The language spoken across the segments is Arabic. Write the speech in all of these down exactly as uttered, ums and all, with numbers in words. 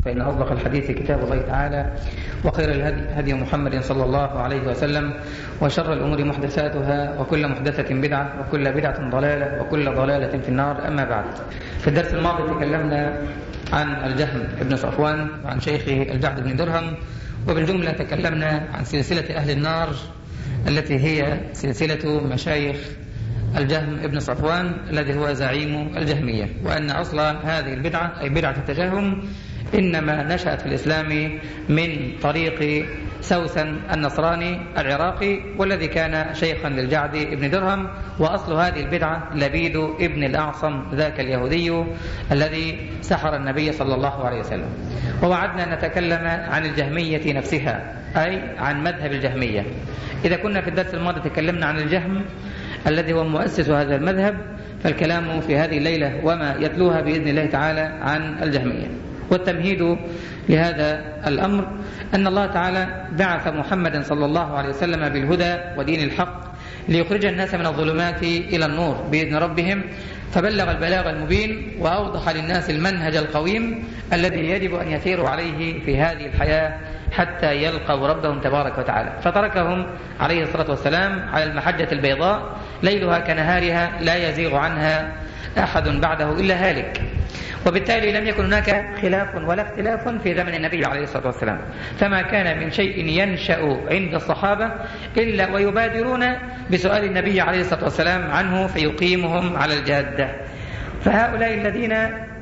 فإن أصدق الحديث كتاب الله تعالى، وخير الهدي هدي محمد صلى الله عليه وسلم، وشر الأمور محدثاتها، وكل محدثة بدعة، وكل بدعة ضلالة، وكل ضلالة في النار. أما بعد، في الدرس الماضي تكلمنا عن الجهم بن صفوان وعن شيخه الجعد بن درهم، وبالجملة تكلمنا عن سلسلة أهل النار التي هي سلسلة مشايخ الجهم بن صفوان الذي هو زعيم الجهمية، وأن أصل هذه البدعة أي بدعة التجهم إنما نشأت في الإسلام من طريق سوسن النصراني العراقي، والذي كان شيخا للجعد بن درهم. وأصل هذه البدعة لبيد ابن الأعصم ذاك اليهودي الذي سحر النبي صلى الله عليه وسلم. ووعدنا نتكلم عن الجهمية نفسها، أي عن مذهب الجهمية. إذا كنا في الدرس الماضي تكلمنا عن الجهم الذي هو مؤسس هذا المذهب، فالكلام في هذه الليلة وما يتلوها بإذن الله تعالى عن الجهمية. والتمهيد لهذا الأمر أن الله تعالى بعث محمدا صلى الله عليه وسلم بالهدى ودين الحق ليخرج الناس من الظلمات إلى النور بإذن ربهم، فبلغ البلاغ المبين وأوضح للناس المنهج القويم الذي يجب أن يسيروا عليه في هذه الحياة حتى يلقوا ربهم تبارك وتعالى. فتركهم عليه الصلاة والسلام على المحجة البيضاء ليلها كنهارها لا يزيغ عنها أحد بعده إلا هالك. وبالتالي لم يكن هناك خلاف ولا اختلاف في زمن النبي عليه الصلاة والسلام، فما كان من شيء ينشأ عند الصحابة إلا ويبادرون بسؤال النبي عليه الصلاة والسلام عنه فيقيمهم على الجادة. فهؤلاء الذين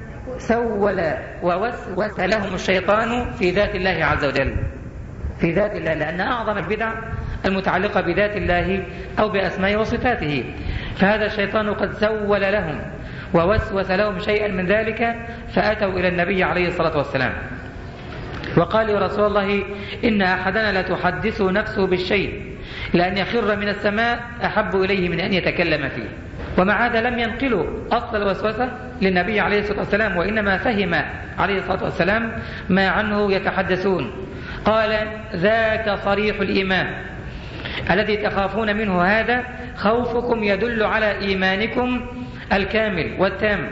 سول ووسوس لهم الشيطان في ذات الله عز وجل، في ذات الله، لأن أعظم البدع المتعلقة بذات الله أو بأسمائه وصفاته، فهذا الشيطان قد سول لهم ووسوس لهم شيئا من ذلك، فأتوا إلى النبي عليه الصلاة والسلام وقالوا: يا رسول الله، إن أحدنا لتحدث نفسه بالشيء لأن يخر من السماء أحب إليه من أن يتكلم فيه. ومع هذا لم ينقلوا أصل الوسوسة للنبي عليه الصلاة والسلام، وإنما فهم عليه الصلاة والسلام ما عنه يتحدثون. قال: ذاك صريح الإيمان الذي تخافون منه، هذا خوفكم يدل على إيمانكم الكامل والتام،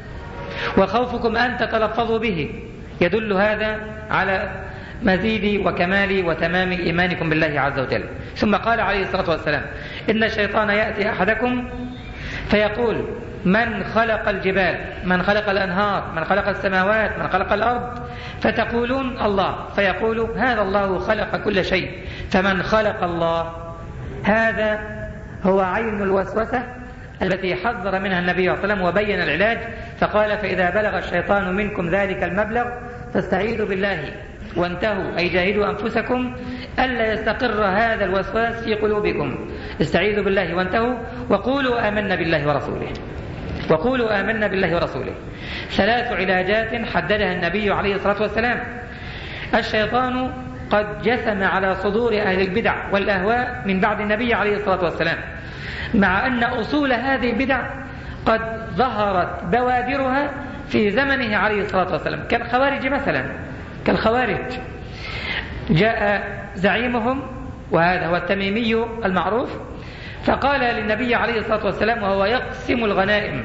وخوفكم أن تتلفظوا به يدل هذا على مزيد وكمال وتمام إيمانكم بالله عز وجل. ثم قال عليه الصلاة والسلام: إن الشيطان يأتي أحدكم فيقول: من خلق الجبال، من خلق الأنهار، من خلق السماوات، من خلق الأرض، فتقولون: الله، فيقول: هذا الله خلق كل شيء، فمن خلق الله. هذا هو عين الوسوسة التي حذر منها النبي صلى الله عليه وسلم وبين العلاج، فقال: فإذا بلغ الشيطان منكم ذلك المبلغ فاستعيذوا بالله وانتهوا، أي جاهدوا أنفسكم ألا يستقر هذا الوسواس في قلوبكم. استعيذوا بالله وانتهوا، وقولوا آمنا بالله ورسوله، وقولوا آمنا بالله ورسوله. ثلاث علاجات حددها النبي عليه الصلاة والسلام. الشيطان قد جثم على صدور أهل البدع والأهواء من بعد النبي عليه الصلاة والسلام، مع أن أصول هذه البدع قد ظهرت بوادرها في زمنه عليه الصلاة والسلام، كالخوارج مثلا. كالخوارج جاء زعيمهم وهذا هو التميمي المعروف، فقال للنبي عليه الصلاة والسلام وهو يقسم الغنائم،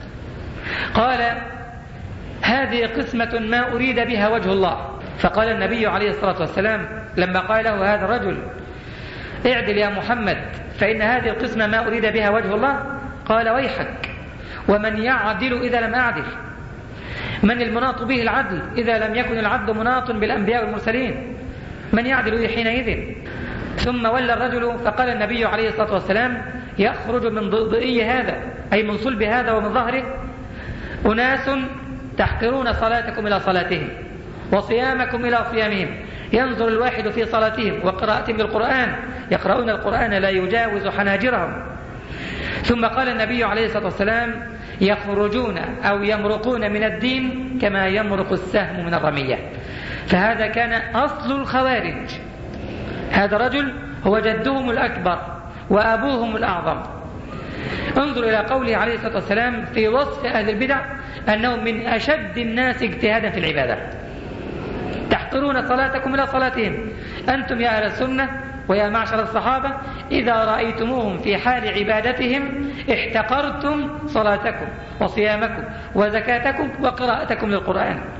قال: هذه قسمة ما أريد بها وجه الله. فقال النبي عليه الصلاة والسلام لما قال له هذا الرجل: اعدل يا محمد فإن هذه القسمة ما أريد بها وجه الله، قال: ويحك، ومن يعدل إذا لم أعدل؟ من المناط به العدل إذا لم يكن العدل مناط بالأنبياء والمرسلين؟ من يعدل حينئذ؟ ثم ولى الرجل، فقال النبي عليه الصلاة والسلام: يخرج من ضئي هذا، أي من صلب هذا ومن ظهره، أناس تحقرون صلاتكم إلى صلاتهم وصيامكم إلى صيامهم، ينظر الواحد في صلاتهم وقراءتهم للقرآن، يقرؤون القرآن لا يجاوز حناجرهم. ثم قال النبي عليه الصلاة والسلام: يخرجون أو يمرقون من الدين كما يمرق السهم من الرمية. فهذا كان أصل الخوارج. هذا رجل هو جدهم الأكبر وأبوهم الأعظم. انظر إلى قوله عليه الصلاة والسلام في وصف أهل البدع أنهم من أشد الناس اجتهادا في العبادة، تحقرون صلاتكم إلى صلاتهم. أنتم يا أهل السنة ويا معشر الصحابة إذا رأيتموهم في حال عبادتهم احتقرتم صلاتكم وصيامكم وزكاتكم وقراءتكم للقرآن.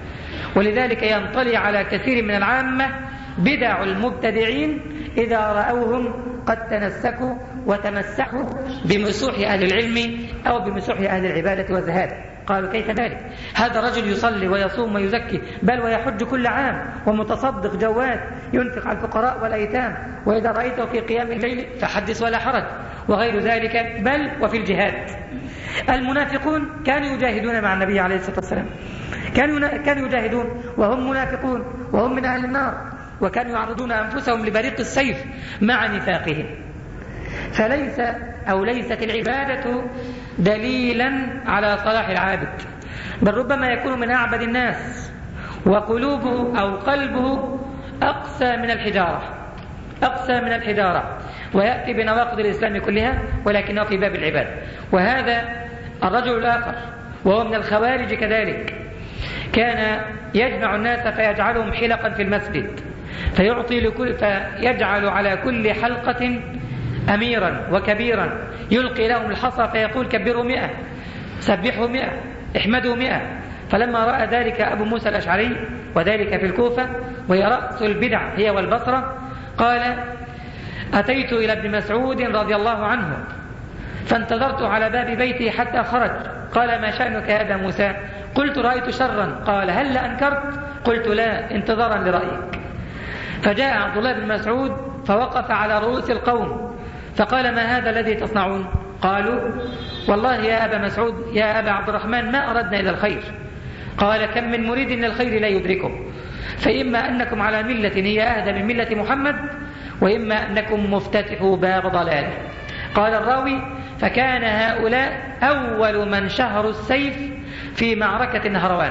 ولذلك ينطلي على كثير من العامة بدع المبتدعين إذا رأوهم قد تنسكوا وتمسحوا بمسوح أهل العلم أو بمسوح أهل العبادة والزهاد. قالوا كيف ذلك؟ هذا رجل يصلي ويصوم ويزكي بل ويحج كل عام ومتصدق جواد ينفق على الفقراء والأيتام، وإذا رأيته في قيام الليل فحدث ولا حرج، وغير ذلك، بل وفي الجهاد. المنافقون كانوا يجاهدون مع النبي عليه الصلاة والسلام، كانوا كانوا يجاهدون وهم منافقون وهم من أهل النار، وكانوا يعرضون أنفسهم لبريق السيف مع نفاقهم. فليس أو ليست العبادة دليلا على صلاح العابد، بل ربما يكون من أعبد الناس وقلوبه أو قلبه أقسى من الحجارة أقسى من الحجارة ويأتي بنواقض الإسلام كلها ولكنه في باب العبادة. وهذا الرجل الآخر وهو من الخوارج كذلك كان يجمع الناس فيجعلهم حلقا في المسجد، فيعطي لكل فيجعل على كل حلقة أميرا وكبيرا يلقي لهم الحصى فيقول كبروا مئة، سبحوا مئة، احمدوا مئة. فلما رأى ذلك أبو موسى الأشعري وذلك في الكوفة وهي رأس البدع هي والبصرة، قال أتيت إلى ابن مسعود رضي الله عنه فانتظرت على باب بيتي حتى خرج، قال ما شأنك يا أبا موسى؟ قلت رأيت شرا. قال هل أنكرت؟ قلت لا، انتظارا لرأيك. فجاء عبد الله بن مسعود فوقف على رؤوس القوم فقال ما هذا الذي تصنعون؟ قالوا والله يا أبا مسعود يا أبا عبد الرحمن ما أردنا إلى الخير. قال كم من مريد من الخير لا يدركه، فإما أنكم على ملة هي أهدى من ملة محمد، وإما أنكم مفتتحوا باب ضلاله. قال الراوي فكان هؤلاء أول من شهروا السيف في معركة النهروان.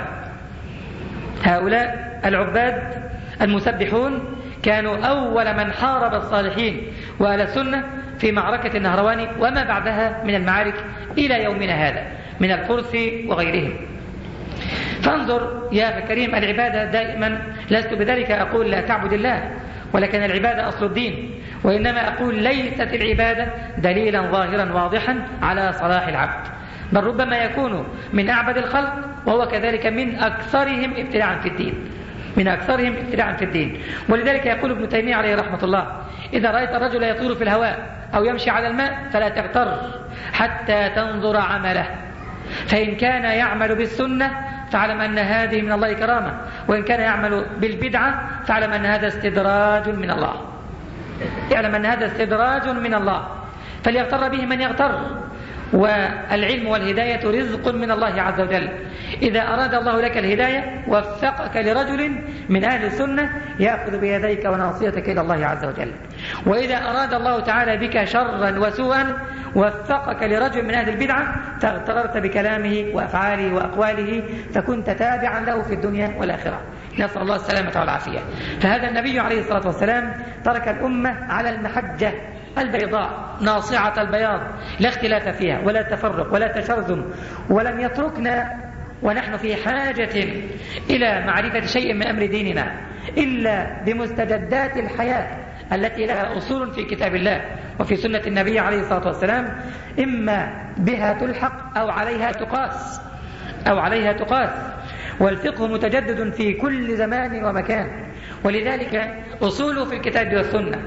هؤلاء العباد المسبحون كانوا أول من حارب الصالحين وأهل السنة في معركة النهروان وما بعدها من المعارك إلى يومنا هذا من الفرس وغيرهم. فانظر يا كريم، العبادة دائما لست بذلك أقول لا تعبد الله، ولكن العبادة أصل الدين، وإنما أقول ليست العبادة دليلا ظاهرا واضحا على صلاح العبد، بل ربما يكون من أعبد الخلق وهو كذلك من أكثرهم ابتداعا في الدين من أكثرهم ابتداعا في الدين. ولذلك يقول ابن تيمية عليه رحمة الله إذا رأيت الرجل يطير في الهواء أو يمشي على الماء فلا تغتر حتى تنظر عمله، فإن كان يعمل بالسنة فاعلم أن هذه من الله كرامة، وإن كان يعمل بالبدعة فاعلم أن هذا استدراج من الله يعلم أن هذا استدراج من الله فليغتر به من يغتر. والعلم والهداية رزق من الله عز وجل، إذا أراد الله لك الهداية وفقك لرجل من أهل السنة يأخذ بيديك وناصيتك إلى الله عز وجل، وإذا أراد الله تعالى بك شرا وسوءا وفقك لرجل من أهل البدعة فاغتررت بكلامه وأفعاله وأقواله فكنت تابعا له في الدنيا والآخرة، نسأل الله السلامة والعافية. فهذا النبي عليه الصلاة والسلام ترك الأمة على المحجة البيضاء ناصعة البياض لا اختلاف فيها ولا تفرق ولا تشرذم، ولم يتركنا ونحن في حاجة إلى معرفة شيء من أمر ديننا إلا بمستجدات الحياة التي لها أصول في كتاب الله وفي سنة النبي عليه الصلاة والسلام، إما بها تلحق أو عليها تقاس أو عليها تقاس والفقه متجدد في كل زمان ومكان، ولذلك أصوله في الكتاب والسنة.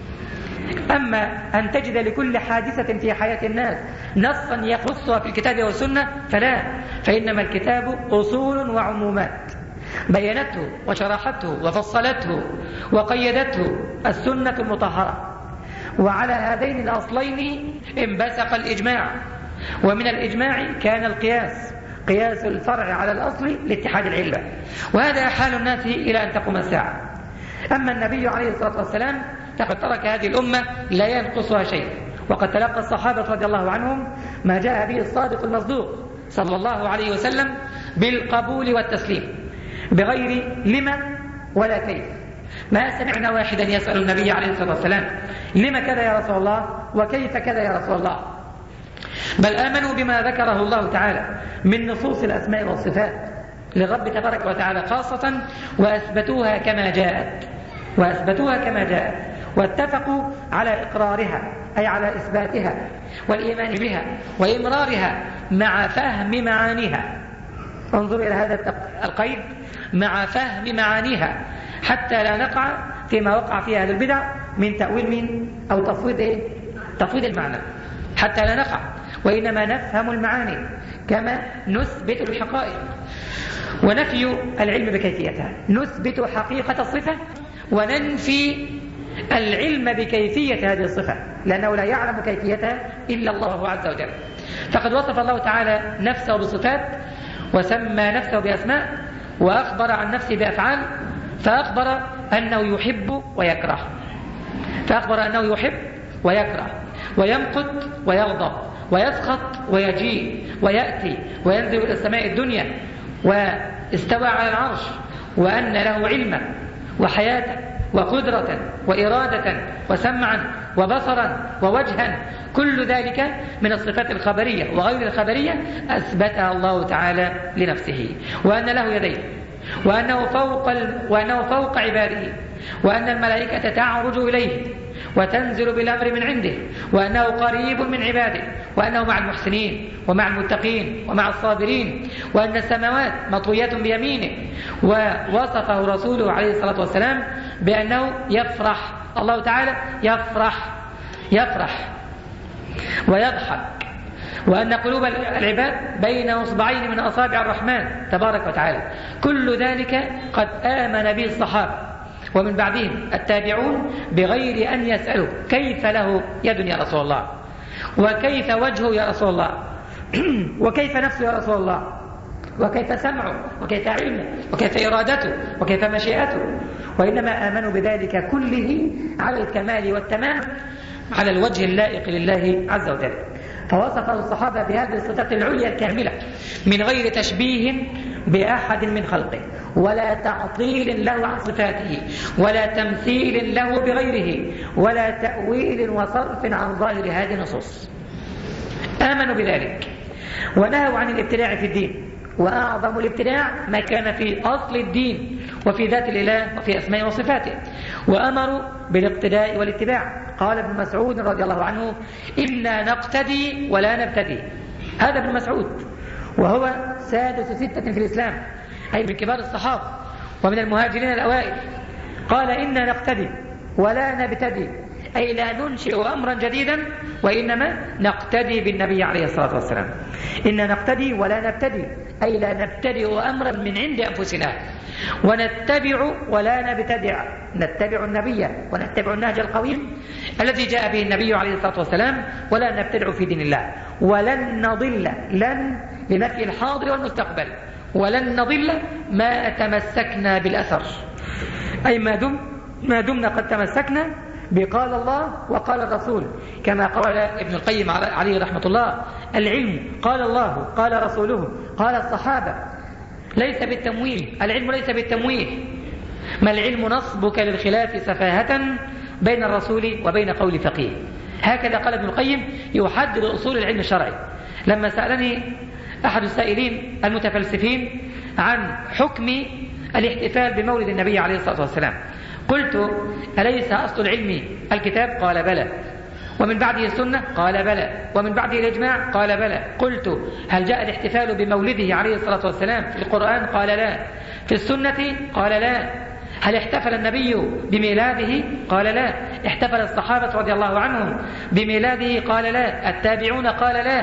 أما أن تجد لكل حادثة في حياة الناس نصا يخصها في الكتاب والسنة فلا، فإنما الكتاب أصول وعمومات بينته وشرحته وفصلته وقيدته السنة المطهرة، وعلى هذين الأصلين انبثق الإجماع، ومن الإجماع كان القياس قياس الفرع على الأصل لاتحاد العلة، وهذا حال الناس إلى أن تقوم الساعة. أما النبي عليه الصلاة والسلام فقد ترك هذه الأمة لا ينقصها شيء، وقد تلقى الصحابة رضي الله عنهم ما جاء به الصادق المصدوق صلى الله عليه وسلم بالقبول والتسليم بغير لما ولا كيف. ما سمعنا واحدا يسأل النبي عليه الصلاة والسلام لما كذا يا رسول الله وكيف كذا يا رسول الله، بل آمنوا بما ذكره الله تعالى من نصوص الأسماء والصفات للرب تبارك وتعالى خاصة وأثبتوها كما جاءت وأثبتوها كما جاءت واتفقوا على إقرارها أي على إثباتها والإيمان بها وإمرارها مع فهم معانيها. انظروا إلى هذا القيد مع فهم معانيها حتى لا نقع فيما وقع فيها أهل البدع من تأويل مين أو تفويض إيه؟ تفويض المعنى، حتى لا نقع، وإنما نفهم المعاني كما نثبت الحقائق. ونفي العلم بكيفيتها، نثبت حقيقة الصفة وننفي العلم بكيفية هذه الصفة، لأنه لا يعلم كيفيتها إلا الله عز وجل. فقد وصف الله تعالى نفسه بصفات، وسمى نفسه بأسماء، وأخبر عن نفسه بأفعال، فأخبر أنه يحب ويكره، فأخبر أنه يحب ويكره، ويمقت ويغضب، ويسخط ويجيء ويأتي وينزل إلى السماء الدنيا، واستوى على العرش، وأن له علما وحياة وقدرة وإرادة وسمعا وبصرا ووجها، كل ذلك من الصفات الخبرية وغير الخبرية أثبتها الله تعالى لنفسه. وأن له يدين، وأنه فوق, ال... وأنه فوق عباده، وأن الملائكة تعرج إليه وتنزل بالأمر من عنده، وأنه قريب من عباده، وأنه مع المحسنين ومع المتقين ومع الصابرين، وأن السماوات مطويات بيمينه. ووصفه رسوله عليه الصلاة والسلام بأنه يفرح، الله تعالى يفرح يفرح ويضحك، وأن قلوب العباد بين أصبعين من أصابع الرحمن تبارك وتعالى. كل ذلك قد آمن به الصحابة ومن بعدهم التابعون بغير أن يسألوا كيف له يد يا رسول الله، وكيف وجهه يا رسول الله، وكيف نفسه يا رسول الله، وكيف سمعه، وكيف علمه، وكيف إرادته، وكيف مشيئته، وإنما آمنوا بذلك كله على الكمال والتمام على الوجه اللائق لله عز وجل. فوصفه الصحابة بهذه الصفات العليا الكاملة من غير تشبيه بأحد من خلقه، ولا تعطيل له عن صفاته، ولا تمثيل له بغيره، ولا تأويل وصرف عن ظاهر هذه النصوص. آمنوا بذلك ونهوا عن الابتداع في الدين، وأعظم الابتداع ما كان في أصل الدين وفي ذات الإله وفي أسماء وصفاته، وأمروا بالاقتداء والاتباع. قال ابن مسعود رضي الله عنه: إنا نقتدي ولا نبتدي. هذا ابن مسعود، وهو سادس ستة في الإسلام، أي من كبار الصحابة ومن المهاجرين الأوائل. قال: إنا نقتدي ولا نبتدي، أي لا ننشئ أمرا جديدا، وإنما نقتدي بالنبي عليه الصلاة والسلام. إنا نقتدي ولا نبتدي، أي لا نبتدئ أمرا من عند أنفسنا، ونتبع ولا نبتدع، نتبع النبي ونتبع النهج القويم الذي جاء به النبي عليه الصلاة والسلام، ولا نبتدع في دين الله. ولن نضل، لن لنفي الحاضر والمستقبل، ولن نضل ما تمسكنا بالأثر، أي ما دم ما دمنا قد تمسكنا بقال الله وقال الرسول، كما قال ابن القيم عليه رحمة الله: العلم قال الله قال رسوله قال الصحابة، ليس بالتمويه. العلم ليس بالتمويه، ما العلم نصبك للخلاف سفاهة بين الرسول وبين قول فقيه. هكذا قال ابن القيم يحدد أصول العلم الشرعي. لما سألني أحد السائلين المتفلسفين عن حكم الاحتفال بمولد النبي عليه الصلاة والسلام، قلت: أليس أصل العلم الكتاب؟ قال: بلى. ومن بعده السنة؟ قال: بلى. ومن بعده الإجماع؟ قال: بلى. قلت: هل جاء الاحتفال بمولده عليه الصلاة والسلام في القرآن؟ قال: لا. في السنة؟ قال: لا. هل احتفل النبي بميلاده؟ قال: لا. احتفل الصحابة رضي الله عنهم بميلاده؟ قال: لا. التابعون؟ قال: لا.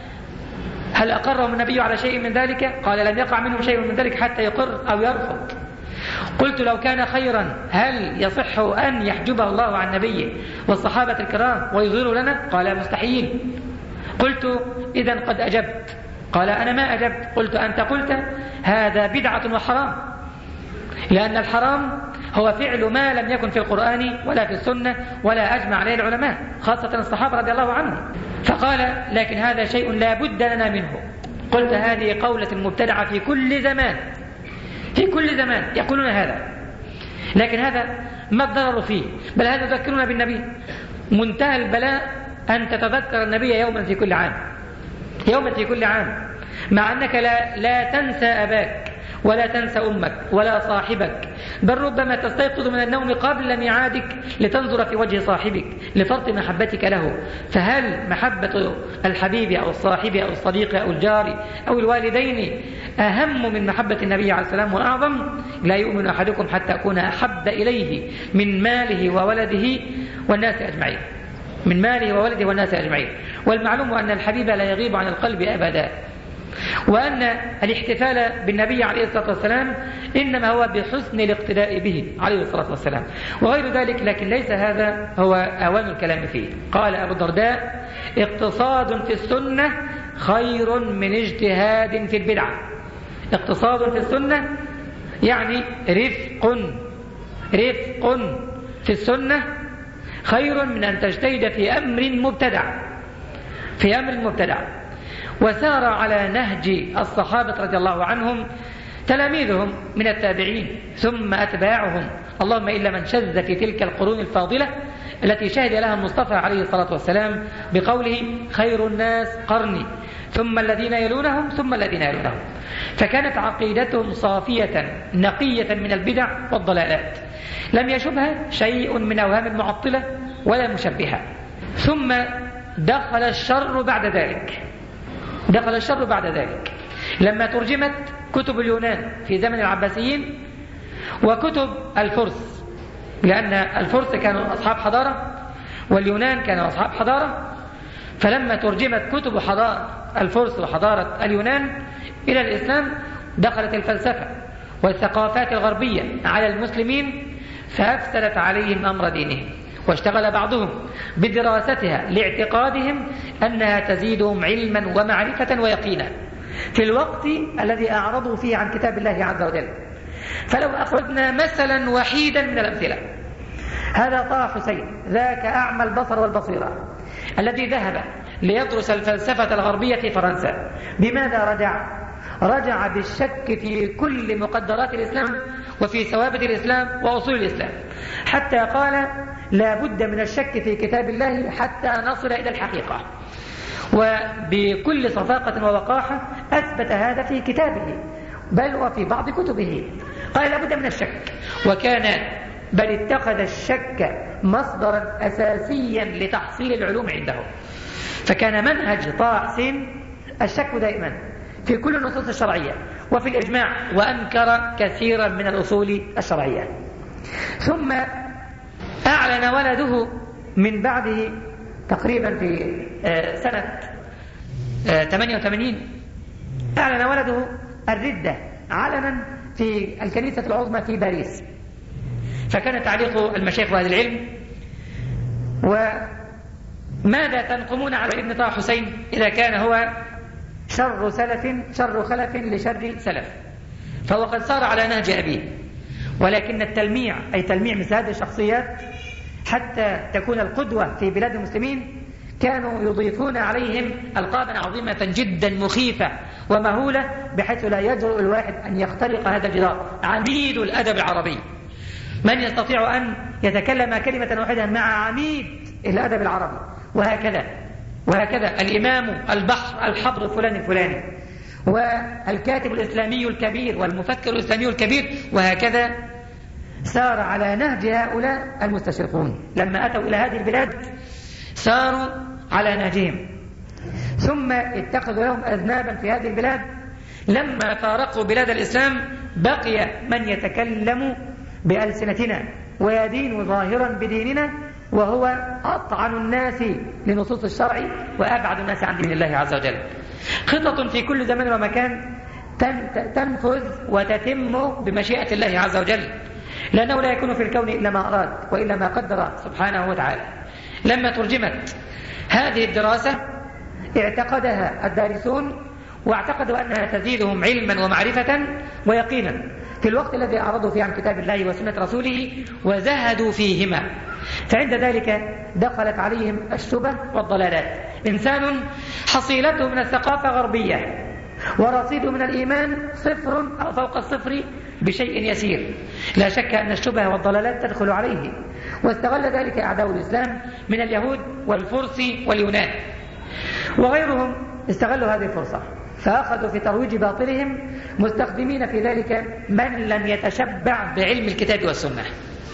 هل أقرهم النبي على شيء من ذلك؟ قال: لم يقع منهم شيء من ذلك حتى يقر أو يرفض. قلت: لو كان خيرا هل يصح أن يحجبه الله عن نبيه والصحابة الكرام ويظهروا لنا؟ قال: مستحيل. قلت: إذن قد أجبت. قال: أنا ما أجبت. قلت: أنت قلت هذا بدعة وحرام، لأن الحرام هو فعل ما لم يكن في القرآن ولا في السنة ولا أجمع عليه العلماء خاصة الصحابة رضي الله عنهم. فقال: لكن هذا شيء لا بد لنا منه. قلت: هذه قولة مبتدعة في كل زمان، في كل زمان يقولون هذا، لكن هذا ما الضرر فيه؟ بل هذا يذكرنا بالنبي. منتهى البلاء أن تتذكر النبي يوما في كل عام، يوما في كل عام، مع أنك لا, لا تنسى أباك ولا تنسى أمك ولا صاحبك، بل ربما تستيقظ من النوم قبل ميعادك لتنظر في وجه صاحبك لفرط محبتك له. فهل محبة الحبيب أو الصاحب أو الصديق أو الجار أو الوالدين أهم من محبة النبي عليه السلام وأعظم: لا يؤمن أحدكم حتى أكون أحب إليه من ماله وولده والناس أجمعين. من ماله وولده والناس أجمعين. والمعلوم أن الحبيب لا يغيب عن القلب أبدا، وأن الاحتفال بالنبي عليه الصلاة والسلام إنما هو بحسن الاقتداء به عليه الصلاة والسلام وغير ذلك، لكن ليس هذا هو أوان الكلام فيه. قال أبو الدرداء: اقتصاد في السنة خير من اجتهاد في البدعة. اقتصاد في السنة يعني رفق رفق في السنة خير من أن تجتهد في أمر مبتدع في أمر مبتدع. وسار على نهج الصحابة رضي الله عنهم تلاميذهم من التابعين ثم أتباعهم، اللهم إلا من شذ في تلك القرون الفاضلة التي شهد لها المصطفى عليه الصلاة والسلام بقوله: خير الناس قرني ثم الذين يلونهم ثم الذين يلونهم. فكانت عقيدتهم صافية نقية من البدع والضلالات، لم يشبها شيء من أوهام المعطلة ولا مشبهة. ثم دخل الشر بعد ذلك دخل الشر بعد ذلك لما ترجمت كتب اليونان في زمن العباسيين وكتب الفرس، لأن الفرس كانوا أصحاب حضارة واليونان كانوا أصحاب حضارة. فلما ترجمت كتب حضارة الفرس وحضارة اليونان إلى الإسلام دخلت الفلسفة والثقافات الغربية على المسلمين فأفسدت عليهم أمر دينهم، واشتغل بعضهم بدراستها لاعتقادهم أنها تزيدهم علما ومعرفة ويقينا في الوقت الذي أعرضوا فيه عن كتاب الله عز وجل. فلو أخذنا مثلا وحيدا من الأمثلة، هذا طه حسين ذاك أعمى البصر والبصيرة الذي ذهب ليدرس الفلسفة الغربية في فرنسا، بماذا رجع؟ رجع بالشك في كل مقدرات الإسلام وفي ثوابت الإسلام وأصول الإسلام، حتى قال: لا بد من الشك في كتاب الله حتى نصل إلى الحقيقة. وبكل صفاقة ووقاحة أثبت هذا في كتابه بل وفي بعض كتبه، قال: لا بد من الشك. وكان بل اتخذ الشك مصدرا أساسيا لتحصيل العلوم عنده. فكان منهج طه حسين الشك دائما في كل النصوص الشرعية وفي الإجماع، وأنكر كثيرا من الأصول الشرعية. ثم أعلن ولده من بعده تقريبا في سنة ثمانية وثمانين، أعلن ولده الردة علنا في الكنيسة العظمى في باريس. فكان تعليق المشايخ وأهل العلم: وماذا تنقمون على ابن طه حسين إذا كان هو شر سلف شر خلف لشر سلف؟ فهو قد صار على نهج أبيه، ولكن التلميع أي تلميع مثل هذه الشخصيات حتى تكون القدوة في بلاد المسلمين كانوا يضيفون عليهم ألقابا عظيمة جدا مخيفة ومهولة، بحيث لا يجرؤ الواحد أن يخترق هذا الجدار. عميد الأدب العربي، من يستطيع أن يتكلم كلمة واحدة مع عميد الأدب العربي؟ وهكذا وهكذا الإمام البحر الحبر فلان الفلاني، والكاتب الإسلامي الكبير والمفكر الإسلامي الكبير، وهكذا سار على نهج هؤلاء المستشرقون. لما أتوا إلى هذه البلاد ساروا على نهجهم، ثم اتخذوا لهم أذنابا في هذه البلاد. لما فارقوا بلاد الإسلام بقي من يتكلم بألسنتنا ويدين ظاهرا بديننا، وهو أطعن الناس لنصوص الشرع وأبعد الناس عن دين الله عز وجل. خطط في كل زمان ومكان تنفذ وتتم بمشيئة الله عز وجل، لأنه لا يكون في الكون إلا ما أراد وإلا ما قدر سبحانه وتعالى. لما ترجمت هذه الدراسة اعتقدها الدارسون واعتقدوا أنها تزيدهم علما ومعرفة ويقينا في الوقت الذي أعرضوا فيه عن كتاب الله وسنة رسوله وزهدوا فيهما. فعند ذلك دخلت عليهم الشبه والضلالات. إنسان حصيلته من الثقافة غربية ورصيده من الإيمان صفر أو فوق الصفر بشيء يسير، لا شك أن الشبه والضلالات تدخل عليه. واستغل ذلك أعداء الإسلام من اليهود والفرس واليونان وغيرهم، استغلوا هذه الفرصة فأخذوا في ترويج باطلهم، مستخدمين في ذلك من لم يتشبع بعلم الكتاب والسنة،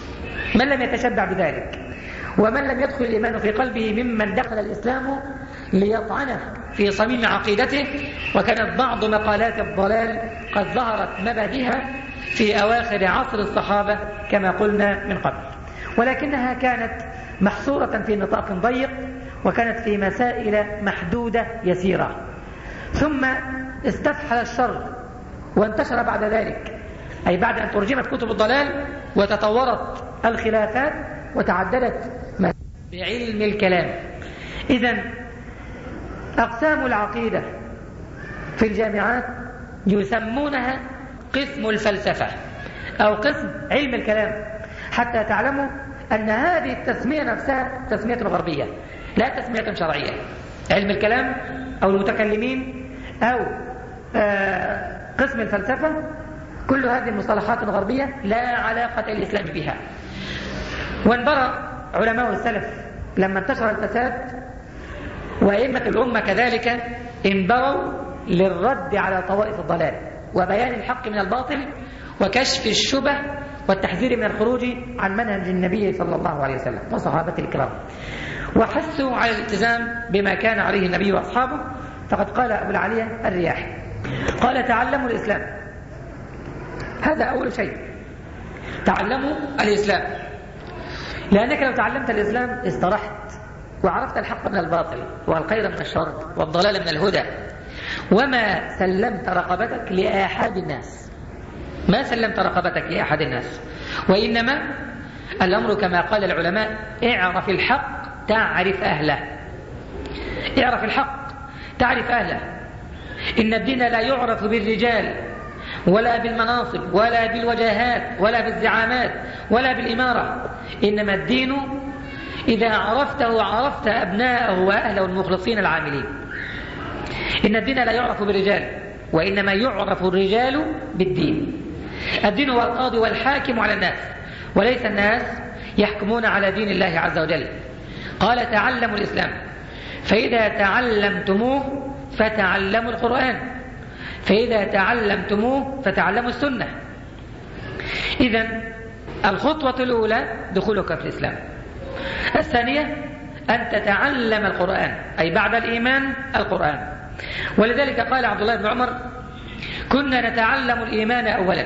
من لم يتشبع بذلك ومن لم يدخل الإيمان في قلبه ممن دخل الإسلام ليطعنه في صميم عقيدته، وكانت بعض مقالات الضلال قد ظهرت مبادئها في أواخر عصر الصحابة كما قلنا من قبل، ولكنها كانت محصورة في نطاق ضيق، وكانت في مسائل محدودة يسيرة، ثم استفحل الشر وانتشر بعد ذلك، أي بعد أن ترجمت كتب الضلال وتطورت الخلافات وتعددت بعلم الكلام. إذن أقسام العقيدة في الجامعات يسمونها قسم الفلسفة أو قسم علم الكلام، حتى تعلموا أن هذه التسمية نفسها تسمية غربية لا تسمية شرعية. علم الكلام أو المتكلمين أو آه قسم الفلسفة، كل هذه المصطلحات الغربية لا علاقة للإسلام بها. وانبرأ علماء السلف لما انتشر الفساد، وأئمة الأمة كذلك انبروا للرد على طوائف الضلال وبيان الحق من الباطل وكشف الشبه والتحذير من الخروج عن منهج النبي صلى الله عليه وسلم وصحابته الكرام، وحثوا على الالتزام بما كان عليه النبي وأصحابه. فقد قال أبو العالية الرياحي قال: تعلموا الإسلام، هذا أول شيء، تعلموا الإسلام، لأنك لو تعلمت الإسلام استرحت وعرفت الحق من الباطل والخير من الشر والضلال من الهدى، وما سلمت رقبتك لأحد الناس، ما سلمت رقبتك لأحد الناس، وإنما الأمر كما قال العلماء: اعرف الحق تعرف أهله، اعرف الحق تعرف أهله. إن الدين لا يعرف بالرجال ولا بالمناصب ولا بالوجاهات ولا بالزعامات ولا بالإمارة، إنما الدين إذا عرفته عرفت أبناءه وأهله المخلصين العاملين. إن الدين لا يعرف بالرجال، وإنما يعرف الرجال بالدين. الدين هو القاضي والحاكم على الناس، وليس الناس يحكمون على دين الله عز وجل. قال: تعلموا الإسلام، فإذا تعلمتموه فتعلموا القرآن، فإذا تعلمتموه فتعلموا السنة. إذن الخطوة الأولى دخولك في الإسلام. الثانية أن تتعلم القرآن، أي بعد الإيمان القرآن. ولذلك قال عبد الله بن عمر: كنا نتعلم الإيمان أولا،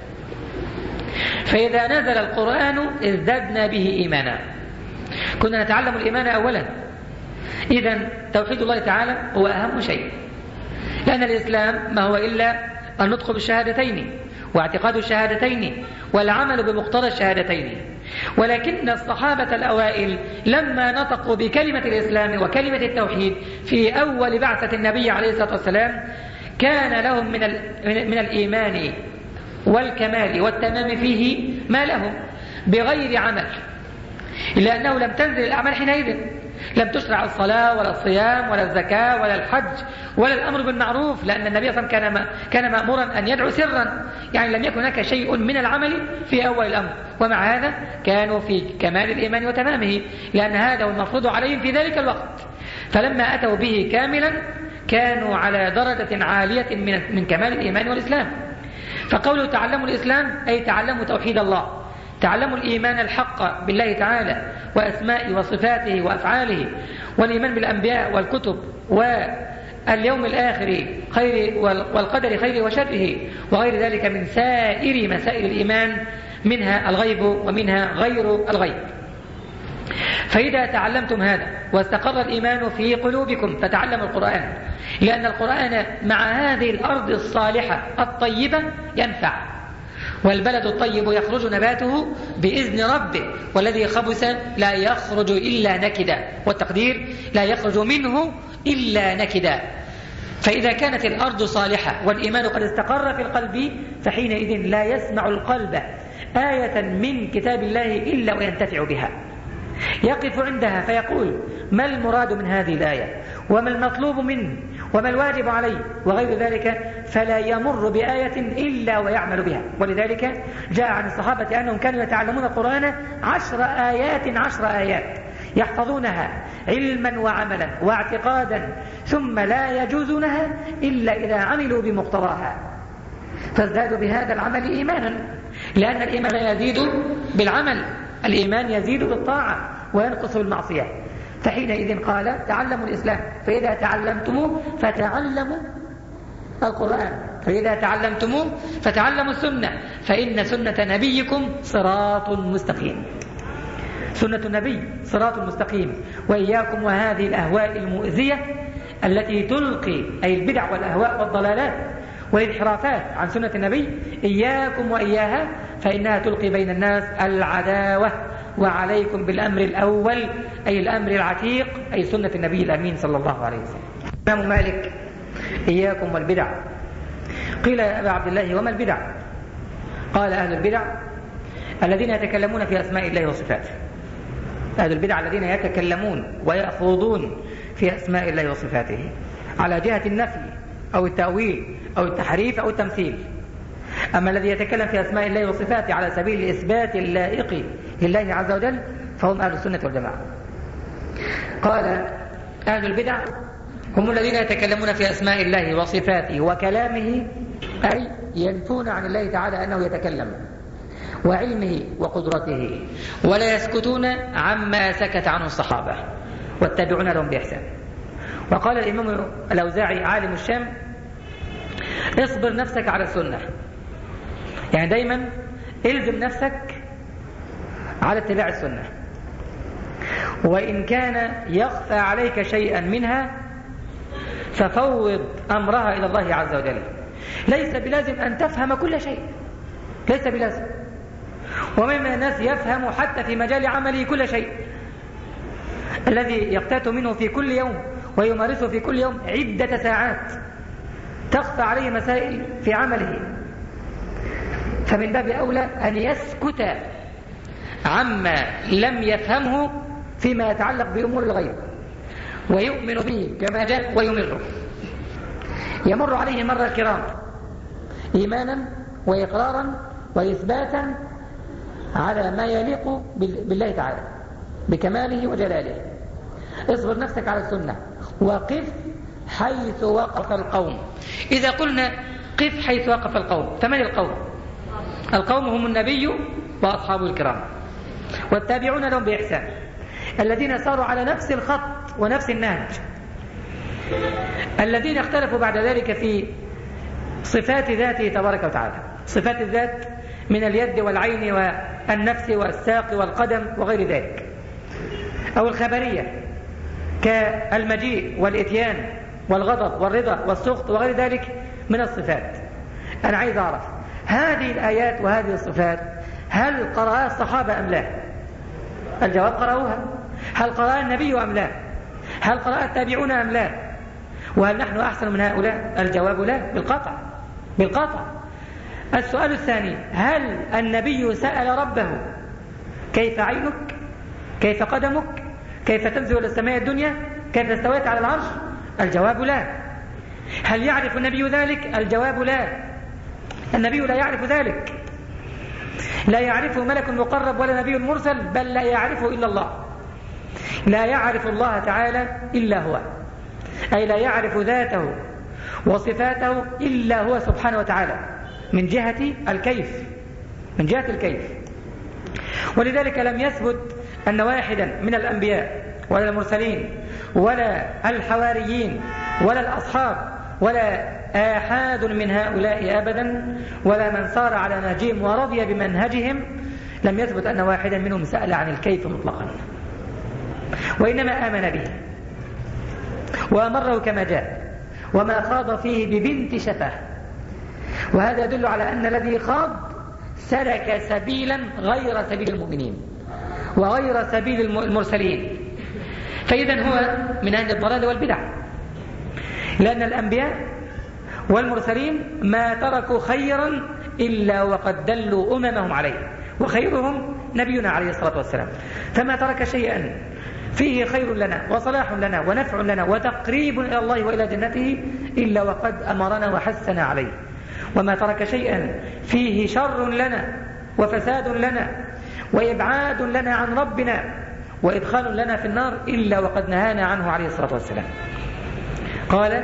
فإذا نزل القرآن ازددنا به إيمانا. كنا نتعلم الإيمان أولا. إذن توحيد الله تعالى هو أهم شيء، لأن الإسلام ما هو إلا النطق بالشهادتين واعتقاد الشهادتين والعمل بمقتضى الشهادتين. ولكن الصحابة الأوائل لما نطقوا بكلمة الإسلام وكلمة التوحيد في أول بعثة النبي عليه الصلاة والسلام كان لهم من, من الإيمان والكمال والتمام فيه ما لهم بغير عمل، إلا أنه لم تنزل الأعمال حينئذ، لم تشرع الصلاة ولا الصيام ولا الزكاة ولا الحج ولا الأمر بالمعروف، لأن النبي صلى الله عليه وسلم كان مأمورا أن يدعو سرا، يعني لم يكن هناك شيء من العمل في أول الأمر. ومع هذا كانوا في كمال الإيمان وتمامه، لأن هذا هو المفروض عليهم في ذلك الوقت. فلما أتوا به كاملا كانوا على درجة عالية من من كمال الإيمان والإسلام. فقولوا تعلموا الإسلام أي تعلموا توحيد الله، تعلموا الإيمان الحق بالله تعالى وأسمائه وصفاته وأفعاله، والإيمان بالأنبياء والكتب واليوم الآخر خير والقدر خيره وشره وغير ذلك من سائر مسائل الإيمان، منها الغيب ومنها غير الغيب. فإذا تعلمتم هذا واستقر الإيمان في قلوبكم فتعلموا القرآن، لأن القرآن مع هذه الأرض الصالحة الطيبة ينفع. والبلد الطيب يخرج نباته بإذن ربه، والذي خبث لا يخرج إلا نكدا، والتقدير لا يخرج منه إلا نكدا. فإذا كانت الأرض صالحة والإيمان قد استقر في القلب فحينئذ لا يسمع القلب آية من كتاب الله إلا وينتفع بها، يقف عندها فيقول: ما المراد من هذه الآية، وما المطلوب منه، وما الواجب عليه، وغير ذلك، فلا يمر بآية إلا ويعمل بها. ولذلك جاء عن الصحابة أنهم كانوا يتعلمون القرآن عشر آيات عشر آيات يحفظونها علما وعملا واعتقادا، ثم لا يجوزونها إلا إذا عملوا بمقتضاها، فازدادوا بهذا العمل إيمانا، لأن الإيمان يزيد بالعمل، الإيمان يزيد بالطاعة وينقص بالمعصية. فحينئذ قال تعلموا الإسلام، فإذا تعلمتموه فتعلموا القرآن، فإذا تعلمتموه فتعلموا السنة، فإن سنة نبيكم صراط مستقيم. سنة النبي صراط مستقيم. وإياكم وهذه الأهواء المؤذية التي تلقي، أي البدع والأهواء والضلالات والانحرافات عن سنة النبي، إياكم وإياها، فإنها تلقي بين الناس العداوة. وعليكم بالأمر الأول، أي الأمر العتيق، أي سنة النبي الأمين صلى الله عليه وسلم. الإمام مالك: إياكم والبدع. قيل يا أبا عبد الله وما البدع؟ قال: أهل البدع الذين يتكلمون في أسماء الله وصفاته. أهل البدع الذين يتكلمون ويأخوضون في أسماء الله وصفاته على جهة النفي أو التأويل أو التحريف أو التمثيل. أما الذي يتكلم في أسماء الله وصفاته على سبيل الإثبات اللائق لله عز وجل فهم أهل السنة والجماعة. قال: أهل البدع هم الذين يتكلمون في أسماء الله وصفاته وكلامه، أي ينفون عن الله تعالى أنه يتكلم، وعلمه وقدرته، ولا يسكتون عما سكت عنه الصحابة والتابعون لهم بإحسان. وقال الإمام الأوزاعي عالم الشام: اصبر نفسك على السنة، يعني دايما الزم نفسك على اتباع السنة، وإن كان يخفى عليك شيئا منها ففوض أمرها إلى الله عز وجل. ليس بلازم أن تفهم كل شيء، ليس بلازم. ومن الناس يفهم حتى في مجال عمله كل شيء، الذي يقتات منه في كل يوم ويمارسه في كل يوم عدة ساعات، تخفى عليه مسائل في عمله، فمن باب أولى أن يسكت عما لم يفهمه فيما يتعلق بأمور الغيب، ويؤمن به كما جاء ويمره. يمر عليه مر الكرام إيمانا وإقرارا وإثباتا على ما يليق بالله تعالى بكماله وجلاله. اصبر نفسك على السنة، وقف حيث وقف القوم. إذا قلنا قف حيث وقف القوم، فمن القوم؟ القوم هم النبي وأصحابه الكرام والتابعون لهم بإحسان، الذين ساروا على نفس الخط ونفس النهج، الذين اختلفوا بعد ذلك في صفات ذاته تبارك وتعالى. صفات الذات من اليد والعين والنفس والساق والقدم وغير ذلك، أو الخبرية كالمجيء والإتيان والغضب والرضا والسخط وغير ذلك من الصفات. أنا عايز أعرف هذه الآيات وهذه الصفات هل قرأها الصحابة أم لا؟ الجواب: قرأوها. هل قرأها النبي أم لا؟ هل قرأها التابعون أم لا؟ وهل نحن أحسن من هؤلاء؟ الجواب: لا، بالقطع بالقطع. السؤال الثاني: هل النبي سأل ربه كيف عينك؟ كيف قدمك؟ كيف تنزل إلى السماء الدنيا؟ كيف استويت على العرش؟ الجواب: لا. هل يعرف النبي ذلك؟ الجواب: لا، النبي لا يعرف ذلك، لا يعرفه ملك مقرب ولا نبي مرسل، بل لا يعرفه إلا الله. لا يعرف الله تعالى إلا هو، أي لا يعرف ذاته وصفاته إلا هو سبحانه وتعالى من جهة الكيف، من جهة الكيف. ولذلك لم يثبت أن واحدا من الأنبياء ولا المرسلين ولا الحواريين ولا الأصحاب ولا آحاد من هؤلاء أبدا ولا من صار على نهجهم ورضي بمنهجهم، لم يثبت أن واحدا منهم سأل عن الكيف مطلقا، وإنما آمن به وأمره كما جاء، وما خاض فيه ببنت شفاه. وهذا يدل على أن الذي خاض سلك سبيلا غير سبيل المؤمنين وغير سبيل المرسلين، فإذا هو من أهل الضلال والبدع، لأن الأنبياء والمرسلين ما تركوا خيرا إلا وقد دلوا أممهم عليه، وخيرهم نبينا عليه الصلاة والسلام. فما ترك شيئا فيه خير لنا وصلاح لنا ونفع لنا وتقريب إلى الله وإلى جنته إلا وقد أمرنا وحسنا عليه، وما ترك شيئا فيه شر لنا وفساد لنا وإبعاد لنا عن ربنا وإدخال لنا في النار إلا وقد نهانا عنه عليه الصلاة والسلام. قال: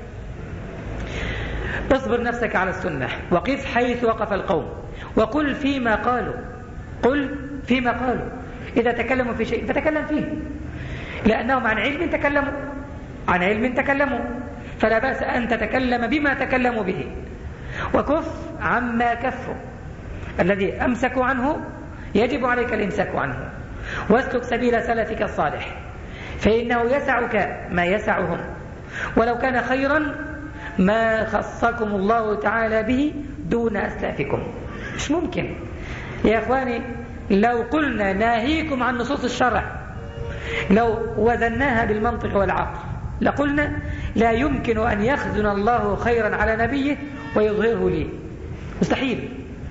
اصبر نفسك على السنة، وقف حيث وقف القوم، وقل فيما قالوا. قل فيما قالوا، إذا تكلموا في شيء فتكلم فيه. لأنهم عن علم تكلموا عن علم تكلموا فلا بأس أن تتكلم بما تكلموا به، وكف عما كفوا. الذي أمسكوا عنه يجب عليك الإمساك عنه، واسلك سبيل سلفك الصالح، فإنه يسعك ما يسعهم، ولو كان خيرا ما خصكم الله تعالى به دون أسلافكم. مش ممكن يا إخواني لو قلنا ناهيكم عن نصوص الشرع، لو وزناها بالمنطق والعقل لقلنا لا يمكن أن يخزن الله خيرا على نبيه ويظهره لي، مستحيل.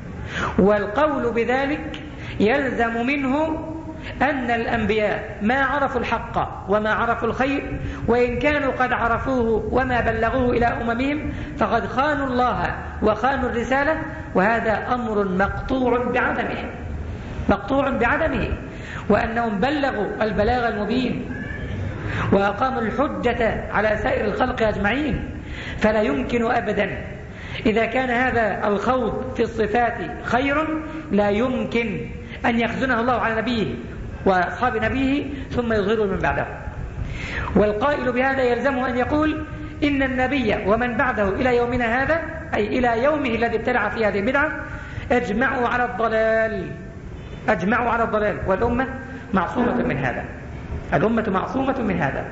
والقول بذلك يلزم منه أن الأنبياء ما عرفوا الحق وما عرفوا الخير، وإن كانوا قد عرفوه وما بلغوه إلى أممهم فقد خانوا الله وخانوا الرسالة، وهذا أمر مقطوع بعدمه مقطوع بعدمه وأنهم بلغوا البلاغ المبين وأقاموا الحجة على سائر الخلق أجمعين. فلا يمكن أبدا إذا كان هذا الخوض في الصفات خير لا يمكن أن يخزنه الله على نبيه وأصحاب نبيه ثم يظهره من بعده. والقائل بهذا يلزمه أن يقول إن النبي ومن بعده إلى يومنا هذا، أي إلى يومه الذي ابتلع في هذه البدعة، أجمعوا على الضلال أجمعوا على الضلال والأمة معصومة من هذا الأمة معصومة من هذا.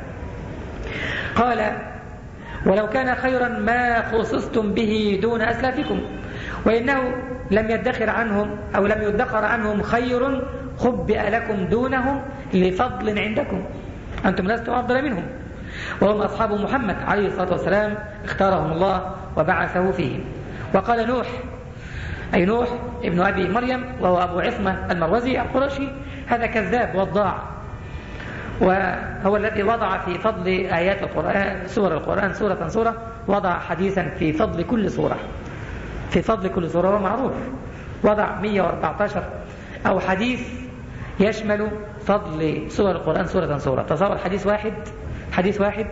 قال ولو كان خيرا ما خصصتم به دون أسلافكم، وإنه لم يدخر عنهم أو لم يدخر عنهم خير خبئ لكم دونهم لفضل عندكم، أنتم لستم أفضل منهم، وهم أصحاب محمد عليه الصلاة والسلام اختارهم الله وبعثه فيهم. وقال نوح، أي نوح ابن أبي مريم وهو أبو عصمة المروزي القرشي، هذا كذاب وضاع، وهو الذي وضع في فضل آيات القرآن سور القرآن سورة سورة، وضع حديثا في فضل كل سورة في فضل كل سورة، هو معروف، وضع مئة وأربعة عشر أو حديث يشمل فضل سور القرآن سورة سورة. تصور حديث واحد حديث واحد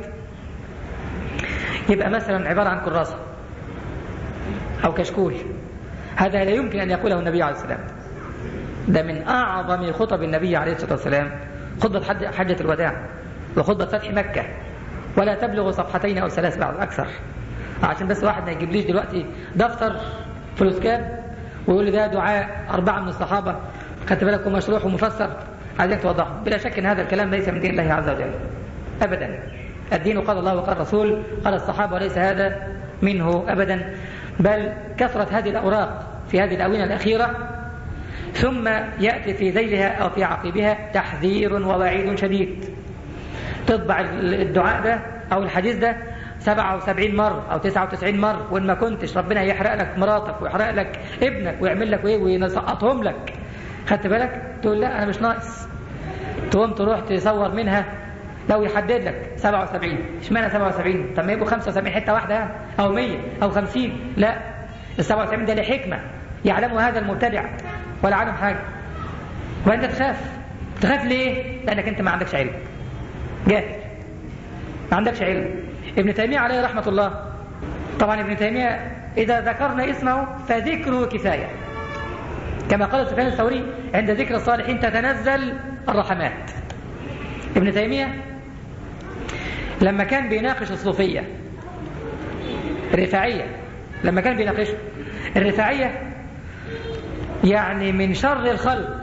يبقى مثلا عبارة عن كراسة أو كشكول، هذا لا يمكن أن يقوله النبي عليه السلام. ده من أعظم خطب النبي عليه الصلاة والسلام خطبة حجة الوداع وخطبة فتح مكة، ولا تبلغ صفحتين أو ثلاث بعد أكثر، عشان بس واحد ما يجيب ليش دلوقتي دفتر فلوس كاب ويقول لي ده دعاء أربعة من الصحابة خدت بالكم مشروح ومفسر عايزين توضحه. بلا شك أن هذا الكلام ليس من دين الله عز وجل أبدا. الدين قال الله وقال الرسول قال الصحابة، وليس هذا منه أبدا، بل كثرت هذه الأوراق في هذه الآونة الأخيرة، ثم يأتي في ذيلها أو في عقبها تحذير ووعيد شديد. تطبع الدعاء ده أو الحديث ده سبعة وسبعين مرة أو تسعة وتسعين مرة، وإن ما كنتش ربنا يحرق لك مراتك ويحرق لك ابنك ويعمل لك وإيه وينسقطهم لك، خدت بالك؟ تقول لا أنا مش ناقص، تقوم تروح تصور منها لو يحدد لك سبعة وسبعين. اشمعنى سبعة وسبعين؟ طب ما يبقوا خمسة وسبعين حتة واحدة يعني، أو مية أو خمسين. لا، السبعة وسبعين ده لحكمة يعلمه هذا المبتدع ولا عالم حاجة. وأنت تخاف تخاف ليه؟ لأنك أنت ما عندكش علم، جاهل، ما عندكش علم. ابن تيمية عليه رحمة الله، طبعا ابن تيمية إذا ذكرنا اسمه فذكره كفاية، كما قال سفيان الثوري عند ذكر الصالحين تتنزل الرحمات. ابن تيمية لما كان بيناقش الصوفية الرفاعية، لما كان بيناقش الرفاعية يعني من شر الخلق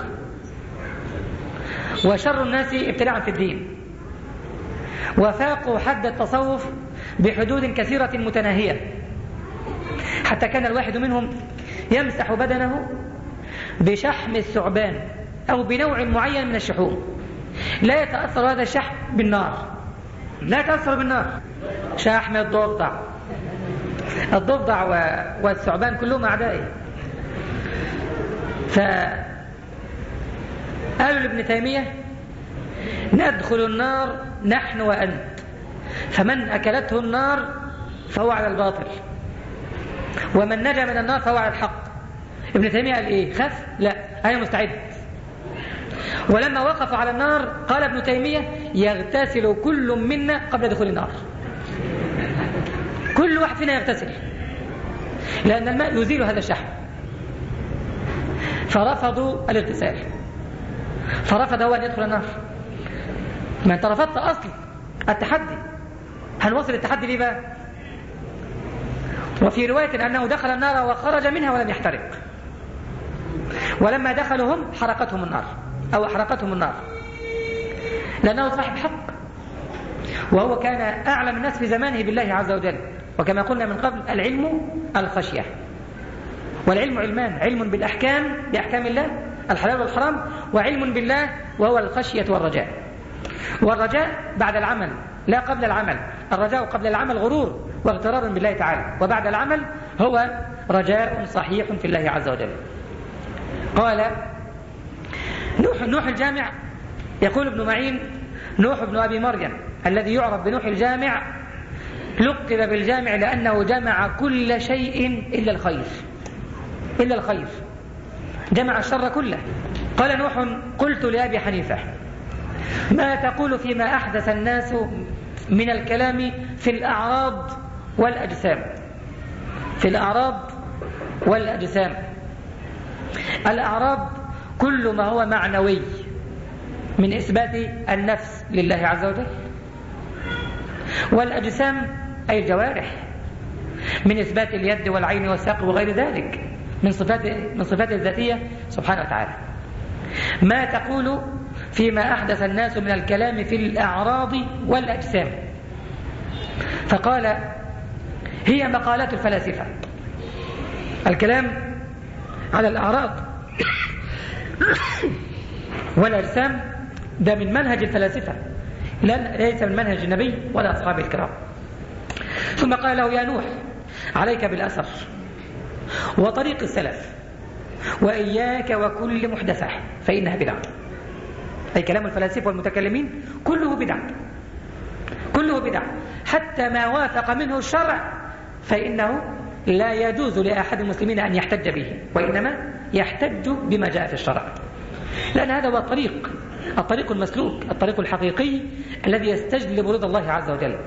وشر الناس ابتلاعا في الدين، وفاقوا حد التصوف بحدود كثيرة متناهية، حتى كان الواحد منهم يمسح بدنه بشحم الثعبان أو بنوع معين من الشحوم، لا يتأثر هذا الشحم بالنار، لا يتأثر بالنار. شحم الضفدع الضفدع والثعبان كلهم أعدائي. فقالوا لابن تيمية ندخل النار نحن وأنت، فمن أكلته النار فهو على الباطل، ومن نجا من النار فهو على الحق. ابن تيمية قال إيه؟ خف؟ لا، أنا مستعد. ولما وقف على النار قال ابن تيمية يغتسل كل منا قبل دخول النار، كل واحد فينا يغتسل، لأن الماء يزيل هذا الشحم. فرفضوا الاغتسال، فرفض هو أن يدخل النار. ما انت رفضت أصل التحدي، هنوصل التحدي ليه بقى؟ وفي رواية أنه دخل النار وخرج منها ولم يحترق، ولما دخلوا هم حرقتهم النار أو أحرقتهم النار، لأنه صاحب حق، وهو كان أعلم الناس في زمانه بالله عز وجل. وكما قلنا من قبل، العلم الخشية، والعلم علمان: علم بالأحكام بأحكام الله الحلال والحرام، وعلم بالله وهو الخشية والرجاء. والرجاء بعد العمل لا قبل العمل، الرجاء قبل العمل غرور واغترار بالله تعالى، وبعد العمل هو رجاء صحيح في الله عز وجل. قال نوح, نوح الجامع، يقول ابن معين: نوح بن أبي مريم الذي يعرف بنوح الجامع لقب بالجامع لأنه جمع كل شيء إلا الخير، إلا الخير، جمع الشر كله. قال نوح: قلت لأبي حنيفة: ما تقول فيما أحدث الناس من الكلام في الأعراض والأجسام؟ في الأعراض والأجسام. الأعراض كل ما هو معنوي من إثبات النفس لله عز وجل، والأجسام أي الجوارح من إثبات اليد والعين والساق وغير ذلك من صفات من صفات الذاتية سبحانه وتعالى. ما تقول فيما أحدث الناس من الكلام في الأعراض والأجسام؟ فقال: هي مقالات الفلاسفة. الكلام على الأعراض والأجسام ده من منهج الفلاسفة، ليس من منهج النبي ولا أصحابه الكرام. ثم قال له: يا نوح، عليك بالأثر وطريق السلف، وإياك وكل محدثة فإنها بدعة. أي كلام الفلاسفة والمتكلمين كله بدعة، كله بدعة، حتى ما وافق منه الشرع فإنه لا يجوز لأحد المسلمين أن يحتج به، وإنما يحتج بما جاء في الشرع، لأن هذا هو الطريق، الطريق المسلوك، الطريق الحقيقي الذي يستجلب رضا الله عز وجل.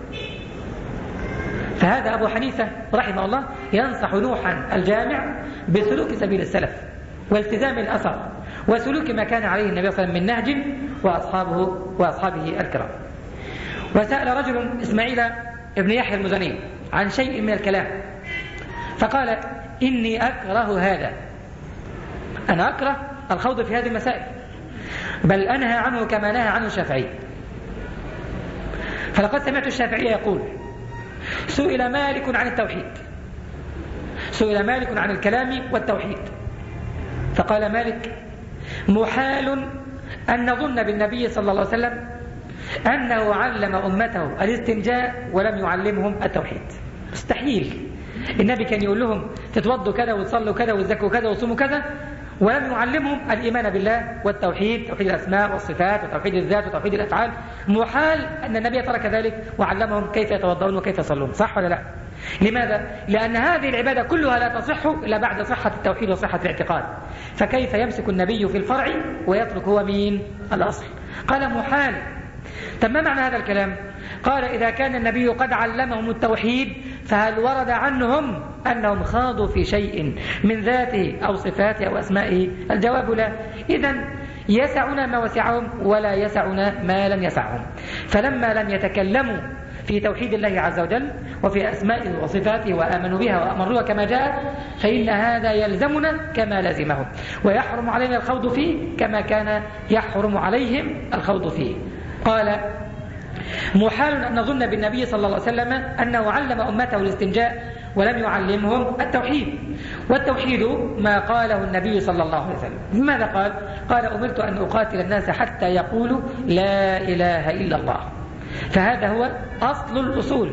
فهذا أبو حنيفة رحمه الله ينصح نوحا الجامع بسلوك سبيل السلف والتزام الأثر وسلوك ما كان عليه النبي صلى الله عليه وسلم من نهج وأصحابه وأصحابه الكرام. وسأل رجل إسماعيل ابن يحيى المزني عن شيء من الكلام فقال: إني أكره هذا، أنا أكره الخوض في هذه المسائل، بل أنهى عنه كما نهى عنه الشافعي. فلقد سمعت الشافعي يقول: سئل مالك عن التوحيد، سئل مالك عن الكلام والتوحيد، فقال مالك: محال أن نظن بالنبي صلى الله عليه وسلم أنه علم أمته الاستنجاء ولم يعلمهم التوحيد. مستحيل. النبي كان يقول لهم تتوضوا كذا وتصلوا كذا وتزكوا كذا وتصوموا كذا، ولم يعلمهم الإيمان بالله والتوحيد، توحيد الأسماء والصفات وتوحيد الذات وتوحيد الأفعال. محال أن النبي ترك ذلك وعلمهم كيف يتوضؤون وكيف يصلون، صح ولا لا؟ لماذا؟ لأن هذه العبادة كلها لا تصح إلا بعد صحة التوحيد وصحة الاعتقاد، فكيف يمسك النبي في الفرع ويترك هو مين؟ الأصل. قال: محال. طب ما معنى هذا الكلام؟ قال: إذا كان النبي قد علمهم التوحيد فهل ورد عنهم أنهم خاضوا في شيء من ذاته أو صفاته أو أسمائه؟ الجواب لا. إذن يسعنا ما وسعهم ولا يسعنا ما لم يسعهم. فلما لم يتكلموا في توحيد الله عز وجل وفي أسمائه وصفاته وآمنوا بها وأمروها كما جاء، فإن هذا يلزمنا كما لزمهم، ويحرم علينا الخوض فيه كما كان يحرم عليهم الخوض فيه. قال: محال أن نظن بالنبي صلى الله عليه وسلم أنه علم أمته الاستنجاء ولم يعلمهم التوحيد. والتوحيد ما قاله النبي صلى الله عليه وسلم. ماذا قال؟ قال: أمرت أن أقاتل الناس حتى يقولوا لا إله إلا الله. فهذا هو أصل الأصول،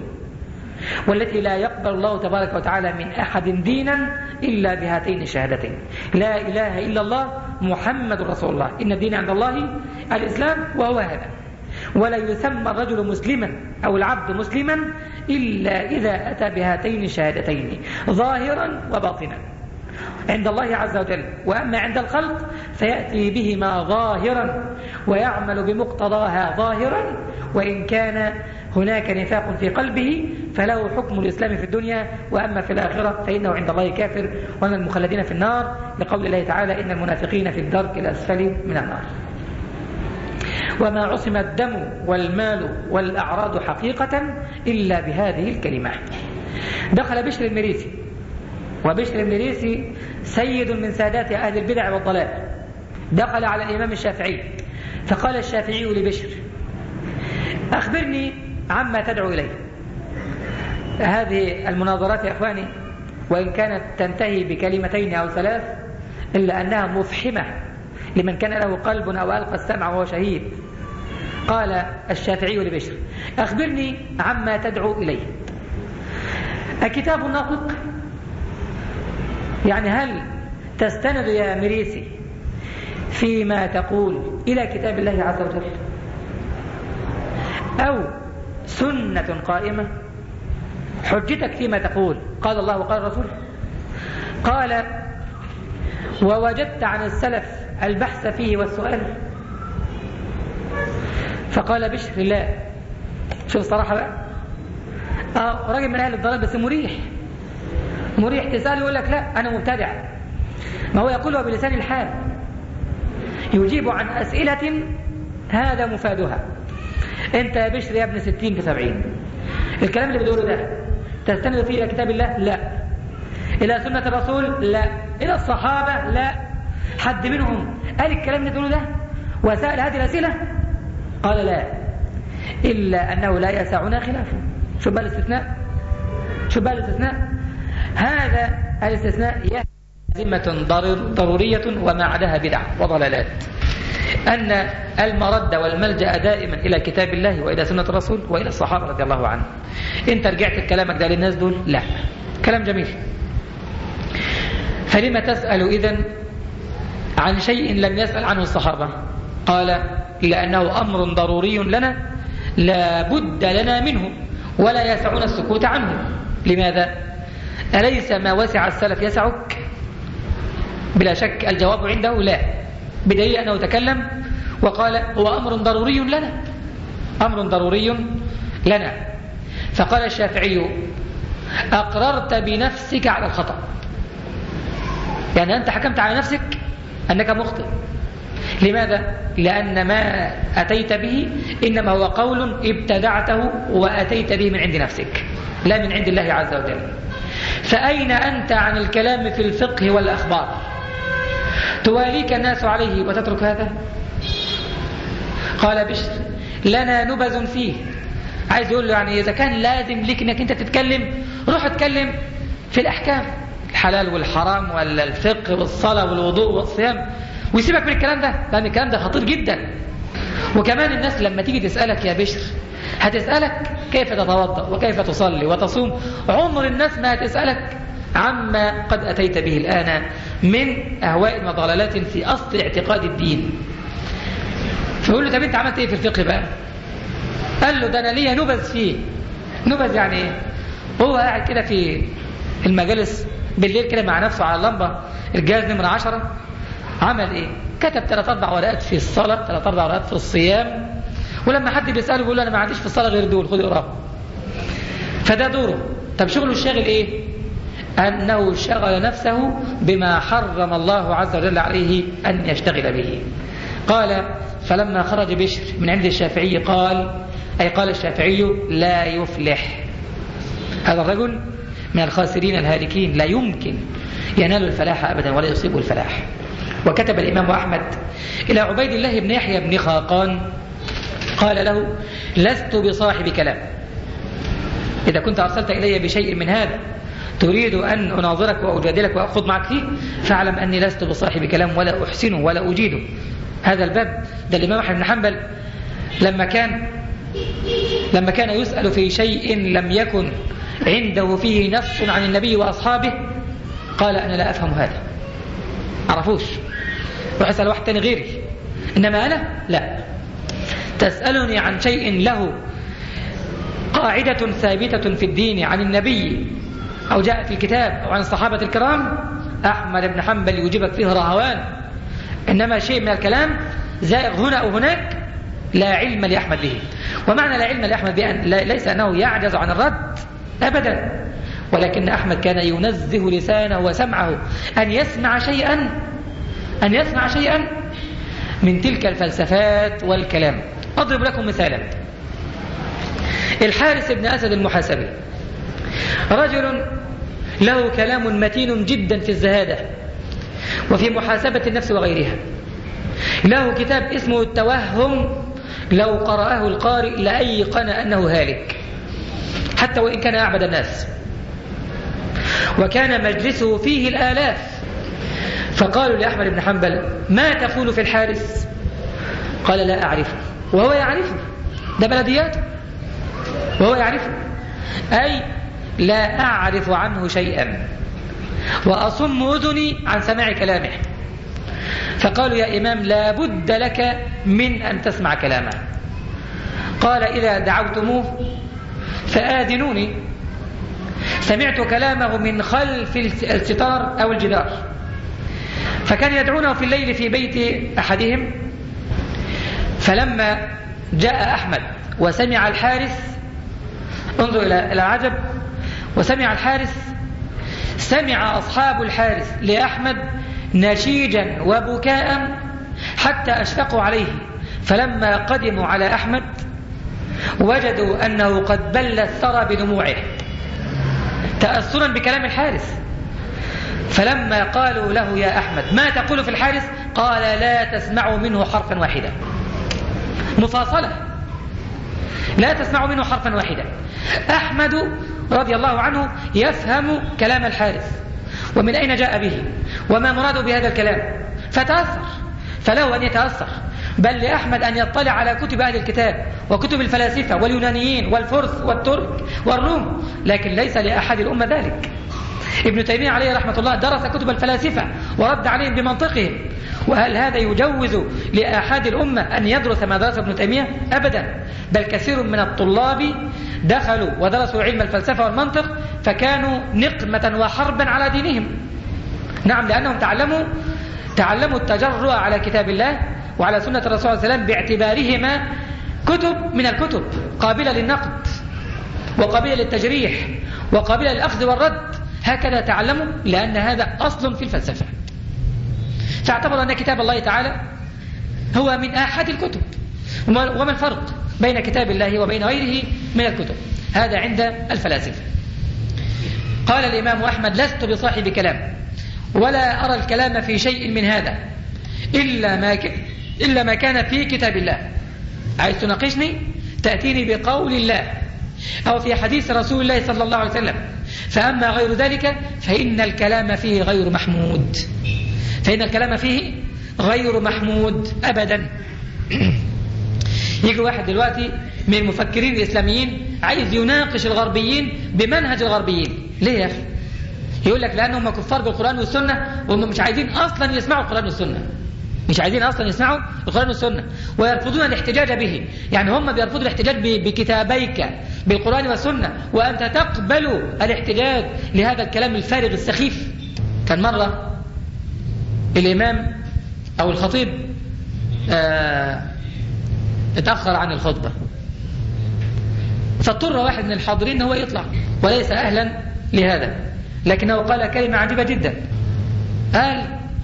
والتي لا يقبل الله تبارك وتعالى من أحد دينا إلا بهاتين الشهادتين: لا إله إلا الله محمد رسول الله، إن الدين عند الله الإسلام، وهو هذا. ولا يسمى الرجل مسلما أو العبد مسلما إلا إذا أتى بهاتين الشهادتين ظاهرا وباطنا عند الله عز وجل. وأما عند الخلق فيأتي بهما ظاهرا ويعمل بمقتضاها ظاهرا، وإن كان هناك نفاق في قلبه فله حكم الإسلام في الدنيا، وأما في الآخرة فإنه عند الله كافر ومن المخلدين في النار، لقول الله تعالى: إن المنافقين في الدرك الأسفل من النار. وما عصم الدم والمال والأعراض حقيقة إلا بهذه الكلمة. دخل بشر المريسي، وبشر المريسي سيد من سادات أهل البدع والضلال، دخل على الإمام الشافعي فقال الشافعي لبشر: أخبرني عما تدعو إليه. هذه المناظرات يا أخواني وإن كانت تنتهي بكلمتين أو ثلاث إلا أنها مفحمة لمن كان له قلب أو ألقى السمع وهو شهيد. قال الشافعي لبشر: أخبرني عما تدعو إليه. الكتاب الناطق، يعني هل تستند يا مريسي فيما تقول إلى كتاب الله عز وجل أو سنة قائمة؟ حجتك فيما تقول قال الله وقال الرسول؟ قال: ووجدت عن السلف البحث فيه والسؤال؟ فقال بشر: لا. شوف الصراحة بقى، آه راجل من أهل الضلال بس مريح مريح تسأل يقول لك لا أنا مبتدع. ما هو يقوله بلسان الحال، يجيب عن أسئلة هذا مفادها. أنت يا بشر يا ابن ستين في سبعين، الكلام اللي بتقوله ده تستند فيه إلى كتاب الله؟ لا. إلى سنة الرسول؟ لا. إلى الصحابة؟ لا. حد منهم قال الكلام اللي بتقوله ده وسأل هذه الأسئلة؟ قال: لا، إلا أنه لا يسعنا خلافه. شو بقى الاستثناء؟ شو بقى الاستثناء؟ هذا الاستثناء ذمة ضرورية وما عداها بدعة وضلالات. أن المرد والملجأ دائما إلى كتاب الله وإلى سنة الرسول وإلى الصحابة رضي الله عنهم. أنت رجعت كلامك ده للناس دول؟ لا. كلام جميل. فلما تسأل إذن عن شيء لم يسأل عنه الصحابة؟ قال: لأنه أمر ضروري لنا لا بد لنا منه ولا يسعنا السكوت عنه. لماذا؟ أليس ما وسع السلف يسعك؟ بلا شك الجواب عنده لا، بدليل أنه تكلم وقال: هو أمر ضروري لنا، أمر ضروري لنا. فقال الشافعي: أقررت بنفسك على الخطأ، يعني أنت حكمت على نفسك أنك مخطئ. لماذا؟ لأن ما أتيت به إنما هو قول ابتدعته وأتيت به من عند نفسك لا من عند الله عز وجل. فأين أنت عن الكلام في الفقه والأخبار؟ تواليك الناس عليه وتترك هذا؟ قال بشر: لنا نبذ فيه. عايز يقول له يعني إذا كان لازم لك أنك أنت تتكلم، روح اتكلم في الأحكام، الحلال والحرام والفقه والصلاة والوضوء والصيام، ويسيبك من الكلام ده، لأن الكلام ده خطير جدا. وكمان الناس لما تيجي تسألك يا بشر هتسألك كيف تتوضأ وكيف تصلي وتصوم، عمر الناس ما هتسألك عما قد أتيت به الآن من أهواء وضلالات في أصل اعتقاد الدين. فيقول له: طب أنت عملت إيه في الفقه بقى؟ قال له: ده أنا ليا نبذ فيه. نبذ يعني إيه؟ هو قاعد كده في المجالس بالليل كده مع نفسه على اللمبة الجهاز نمرة عشرة، عمل إيه؟ كتب ثلاث أربع ورقات في الصلاة، ثلاث أربع ورقات في الصيام، ولما حد بيسأله بيقول له: أنا ما عنديش في الصلاة غير دول، خد اقراه. فده دوره. طب شغله الشاغل إيه؟ أنه شغل نفسه بما حرم الله عز وجل عليه أن يشتغل به. قال: فلما خرج بشر من عند الشافعي قال، أي قال الشافعي: لا يفلح هذا الرجل، من الخاسرين الهالكين، لا يمكن ينال الفلاح أبدا ولا يصيب الفلاح. وكتب الإمام أحمد إلى عبيد الله بن يحيى بن خاقان قال له: لست بصاحب كلام، إذا كنت أرسلت إلي بشيء من هذا تريد أن أناظرك وأجادلك وأخذ معك فيه، فاعلم أني لست بصاحب كلام ولا أحسنه ولا أجيده. هذا الباب ده الإمام أحمد بن حنبل لما كان لما كان يسأل في شيء لم يكن عنده فيه نص عن النبي وأصحابه قال: أنا لا أفهم هذا، عرفوش، روح اسأل واحد تاني غيري، إنما أنا لا. تسألني عن شيء له قاعدة ثابتة في الدين عن النبي أو جاء في الكتاب أو عن الصحابة الكرام، أحمد بن حنبل يجيبك فيه رهوان. إنما شيء من الكلام زائغ هنا أو هناك لا علم لأحمد به. ومعنى لا علم لأحمد به ليس أنه يعجز عن الرد أبدا، ولكن أحمد كان ينزه لسانه وسمعه أن يسمع شيئا أن يسمع شيئا من تلك الفلسفات والكلام. أضرب لكم مثالا. الحارث بن أسد المحاسبي رجل له كلام متين جدا في الزهادة وفي محاسبة النفس وغيرها. له كتاب اسمه التوهم، لو قرأه القارئ لأيقن أنه هالك حتى وإن كان أعبد الناس، وكان مجلسه فيه الآلاف. فقالوا لأحمد بن حنبل: ما تقول في الحارث؟ قال: لا أعرفه. وهو يعرفه، ده بلدياته وهو يعرفه، أي لا أعرف عنه شيئا وأصم أذني عن سماع كلامه. فقالوا: يا إمام لا بد لك من أن تسمع كلامه. قال: إذا دعوتموه فآذنوني. سمعت كلامه من خلف الستار أو الجدار، فكان يدعونه في الليل في بيت أحدهم. فلما جاء أحمد وسمع الحارث، انظر إلى العجب، وسمع الحارث، سمع أصحاب الحارث لأحمد نشيجا وبكاء حتى أشفقوا عليه. فلما قدموا على أحمد وجدوا أنه قد بل الثرى بدموعه تأثرا بكلام الحارث. فلما قالوا له: يا أحمد ما تقول في الحارث؟ قال: لا تسمعوا منه حرفا واحدا. مفاصلة، لا تسمعوا منه حرفا واحدا. أحمد رضي الله عنه يفهم كلام الحارث ومن أين جاء به وما مراده بهذا الكلام، فتأثر، فله أن يتأثر. بل لأحمد أن يطلع على كتب أهل الكتاب وكتب الفلاسفة واليونانيين والفرس والترك والروم، لكن ليس لأحد الأمة ذلك. ابن تيمية عليه رحمة الله درس كتب الفلاسفة ورد عليهم بمنطقهم، وهل هذا يجوز لأحد الأمة أن يدرس ما درس ابن تيمية؟ أبدا. بل كثير من الطلاب دخلوا ودرسوا علم الفلسفة والمنطق فكانوا نقمة وحربا على دينهم. نعم، لأنهم تعلموا تعلموا التجرؤ على كتاب الله وعلى سنة الرسول صلى الله عليه وسلم باعتبارهما كتب من الكتب قابلة للنقد وقابلة للتجريح وقابلة للأخذ والرد. هكذا تعلموا، لأن هذا أصل في الفلسفة. فاعتبر أن كتاب الله تعالى هو من أحد الكتب. وما الفرق بين كتاب الله وبين غيره من الكتب؟ هذا عند الفلاسفة. قال الإمام أحمد: لست بصاحب كلام ولا أرى الكلام في شيء من هذا إلا ما, ك... إلا ما كان في كتاب الله. عايز تناقشني؟ تأتيني بقول الله أو في حديث رسول الله صلى الله عليه وسلم. فأما غير ذلك فإن الكلام فيه غير محمود، فإن الكلام فيه غير محمود أبدا. يجي واحد دلوقتي من المفكرين الإسلاميين عايز يناقش الغربيين بمنهج الغربيين. ليه يا أخي؟ يقول لك لأنهم كفار بالقرآن والسنة وهم مش عايزين أصلا يسمعوا القرآن والسنة، مش عايزين أصلا يسمعوا القرآن والسنة ويرفضون الاحتجاج به. يعني هم بيرفضوا الاحتجاج بكتابيك بالقرآن والسنة وأنت تقبل الاحتجاج لهذا الكلام الفارغ السخيف. كان مرة الإمام أو الخطيب آه اتأخر عن الخطبة، فاضطر واحد من الحاضرين هو يطلع وليس أهلا لهذا، لكنه قال كلمة عجيبة جدا. قال: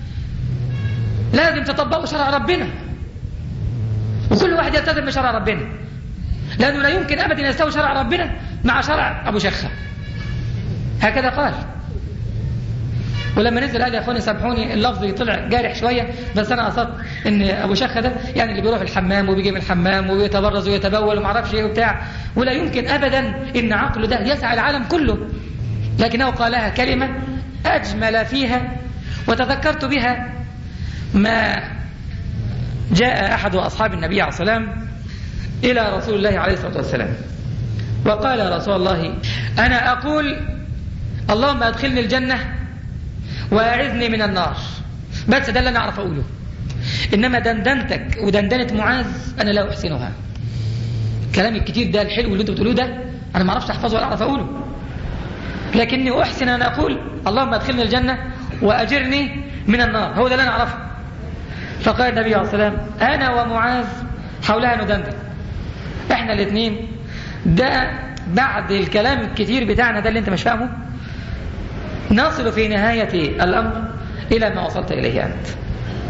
لازم تطبقوا شرع ربنا وكل واحد يلتزم بشرع ربنا، لأنه لا يمكن أبدا يستوي شرع ربنا مع شرع أبو شخة. هكذا قال. ولما نزل قال: يا أخواني سامحوني اللفظ طلع جارح شوية، بس أنا قصدت إن أبو شخة ده يعني اللي بيروح الحمام وبيجي من الحمام ويتبرز ويتبول وما اعرفش إيه وبتاع، ولا يمكن أبدا إن عقله ده يسعى العالم كله. لكنه قالها كلمة أجمل فيها، وتذكرت بها ما جاء أحد أصحاب النبي عليه الصلاة والسلام إلى رسول الله عليه الصلاة والسلام وقال: يا رسول الله، أنا أقول اللهم أدخلني الجنة وأعذني من النار، بس ده اللي أنا أعرف أقوله، إنما دندنتك ودندنة معاذ أنا لا أحسنها. كلام الكتير ده الحلو اللي أنت بتقولوه ده أنا ما أعرفش أحفظه ولا أعرف أقوله، لكني أحسن أن أقول اللهم أدخلني الجنة وأجرني من النار، هو ده اللي أنا أعرفه. فقال النبي عليه الصلاة والسلام: أنا ومعاذ حولها ندندن، إحنا الاثنين ده بعد الكلام الكتير بتاعنا ده اللي أنت مش فاهمه نصل في نهاية الأمر إلى ما وصلت إليه أنت.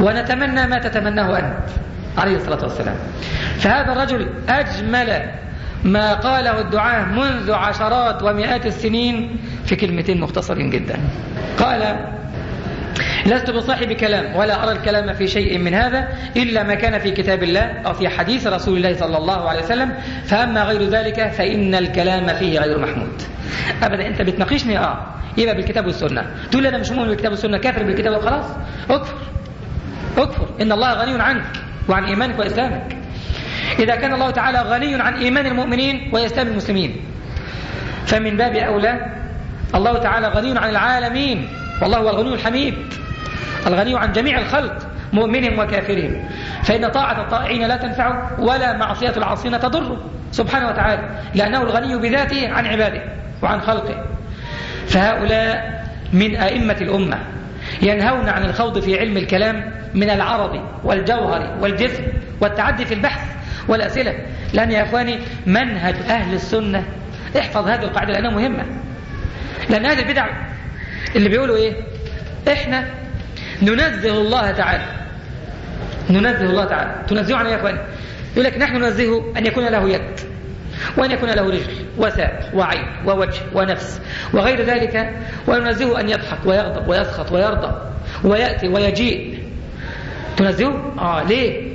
ونتمنى ما تتمناه أنت عليه الصلاة والسلام. فهذا الرجل أجمل ما قاله الدعاة منذ عشرات ومئات السنين في كلمتين مختصرين جدا. قال: لست بصاحب كلام ولا أرى الكلام في شيء من هذا إلا ما كان في كتاب الله أو في حديث رسول الله صلى الله عليه وسلم، فأما غير ذلك فإن الكلام فيه غير محمود. أبدا أنت بتناقشني آه يبقى بالكتاب والسنة، تقول أنا مش مؤمن بالكتاب والسنة، كافر بالكتاب وخلاص، أكفر أكفر إن الله غني عنك وعن إيمانك وإسلامك. إذا كان الله تعالى غني عن إيمان المؤمنين وإسلام المسلمين، فمن باب أولى الله تعالى غني عن العالمين، والله هو الغني الحميد الغني عن جميع الخلق مؤمنهم وكافرهم، فإن طاعة الطائعين لا تنفعه ولا معصية العاصين تضره سبحانه وتعالى، لأنه الغني بذاته عن عباده وعن خلقه. فهؤلاء من أئمة الأمة ينهون عن الخوض في علم الكلام من العرض والجوهر والجسم والتعدي في البحث والأسئلة، لأن يا أخواني منهج أهل السنة، احفظ هذه القاعدة لأنها مهمة، لأن هذه البدع اللي بيقولوا إيه؟ إحنا ننزه الله تعالى، ننزه الله تعالى، تنزهه عن يا أخواني، يقول لك نحن ننزهه أن يكون له يد وأن يكون له رجل وساق وعين ووجه ونفس وغير ذلك، وننزهه أن يضحك ويغضب ويسخط ويرضى ويأتي ويجيء، تنزهه؟ آه ليه؟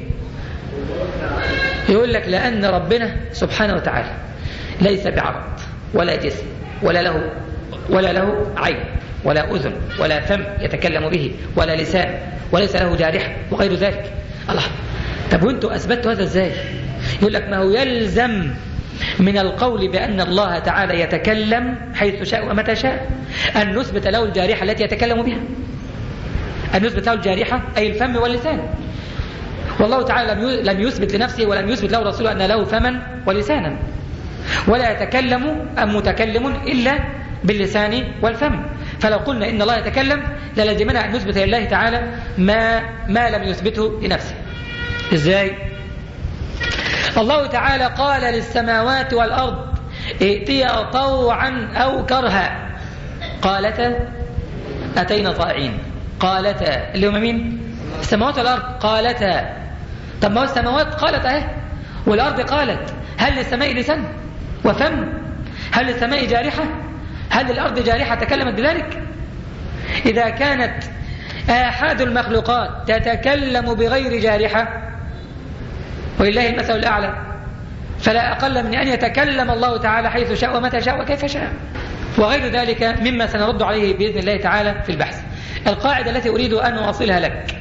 يقول لك لأن ربنا سبحانه وتعالى ليس بعرض ولا جسم ولا له ولا له عين ولا أذن ولا فم يتكلم به ولا لسان وليس له جارحة وغير ذلك. الله، طب وانتوا أثبتوا هذا ازاي؟ يقول لك ما هو يلزم من القول بأن الله تعالى يتكلم حيث شاء ومتى شاء أن نثبت له الجارحة التي يتكلم بها، أن نثبت له الجارحة أي الفم واللسان. والله تعالى لم يثبت لنفسه ولم يثبت له رسوله أن له فما ولسانا، ولا يتكلم أم متكلم إلا باللسان والفم. فلو قلنا إن الله يتكلم للزمنا أن نثبت لله تعالى ما, ما لم يثبته لنفسه. إزاي؟ الله تعالى قال للسماوات والأرض ائتيا طوعا أو كرها، قالتا أتينا طائعين. قالتا اللي هم مين؟ السماوات والأرض قالتا. طب ما هو السماوات قالت اهي والأرض قالت، هل للسماء لسان وفم؟ هل للسماء جارحة؟ هل الأرض جارحة تكلمت بذلك؟ إذا كانت آحاد المخلوقات تتكلم بغير جارحة ولله المثل الأعلى، فلا أقل من أن يتكلم الله تعالى حيث شاء ومتى شاء وكيف شاء وغير ذلك مما سنرد عليه بإذن الله تعالى في البحث. القاعدة التي أريد أن أوصلها لك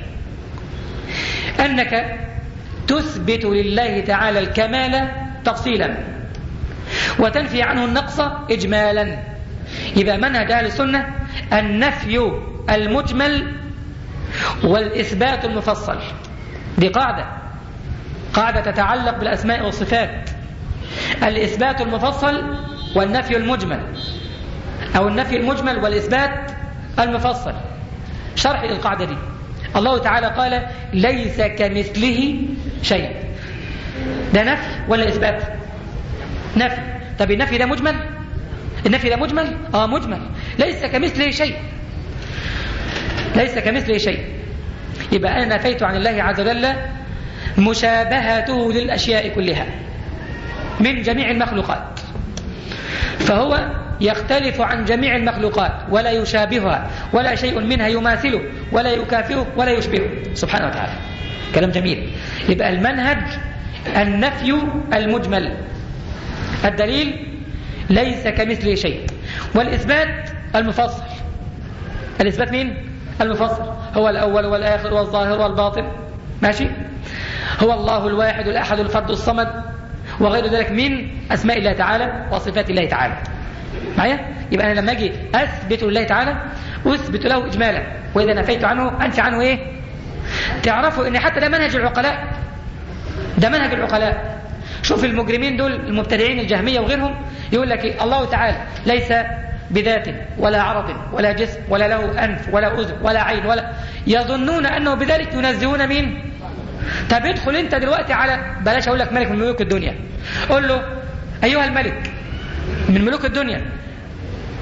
أنك تثبت لله تعالى الكمال تفصيلا وتنفي عنه النقص إجمالا. يبقى منهج أهل السنة النفي المجمل والإثبات المفصل. دي قاعدة قاعدة تتعلق بالأسماء والصفات، الإثبات المفصل والنفي المجمل، أو النفي المجمل والإثبات المفصل. شرح القاعدة دي، الله تعالى قال ليس كمثله شيء، ده نفي ولا إثبات؟ نفي. طب النفي ده مجمل؟ النفي ده مجمل؟ آه مجمل، ليس كمثله شيء، ليس كمثله شيء. يبقى أنا نفيت عن الله عز وجل مشابهته للأشياء كلها من جميع المخلوقات، فهو يختلف عن جميع المخلوقات ولا يشابهها ولا شيء منها يماثله ولا يكافئه ولا يشبهه سبحانه وتعالى. كلام جميل. يبقى المنهج النفي المجمل، الدليل ليس كمثله شيء، والإثبات المفصل. الإثبات مين؟ المفصل، هو الأول والآخر والظاهر والباطن، ماشي؟ هو الله الواحد الأحد الفرد الصمد وغير ذلك من أسماء الله تعالى وصفات الله تعالى. معايا؟ يبقى أنا لما أجي أثبت لله تعالى أثبت له إجمالا، وإذا نفيت عنه أنفي عنه إيه؟ تعرفوا إن حتى ده منهج العقلاء، ده منهج العقلاء. شوف المجرمين دول المبتدعين الجهمية وغيرهم، يقول لك إيه؟ الله تعالى ليس بذات ولا عرض ولا جسم ولا له أنف ولا أذن ولا عين ولا، يظنون أنه بذلك ينزهون مين؟ طب ادخل انت دلوقتي على، بلاش اقول لك ملك من ملوك الدنيا، قول له ايها الملك من ملوك الدنيا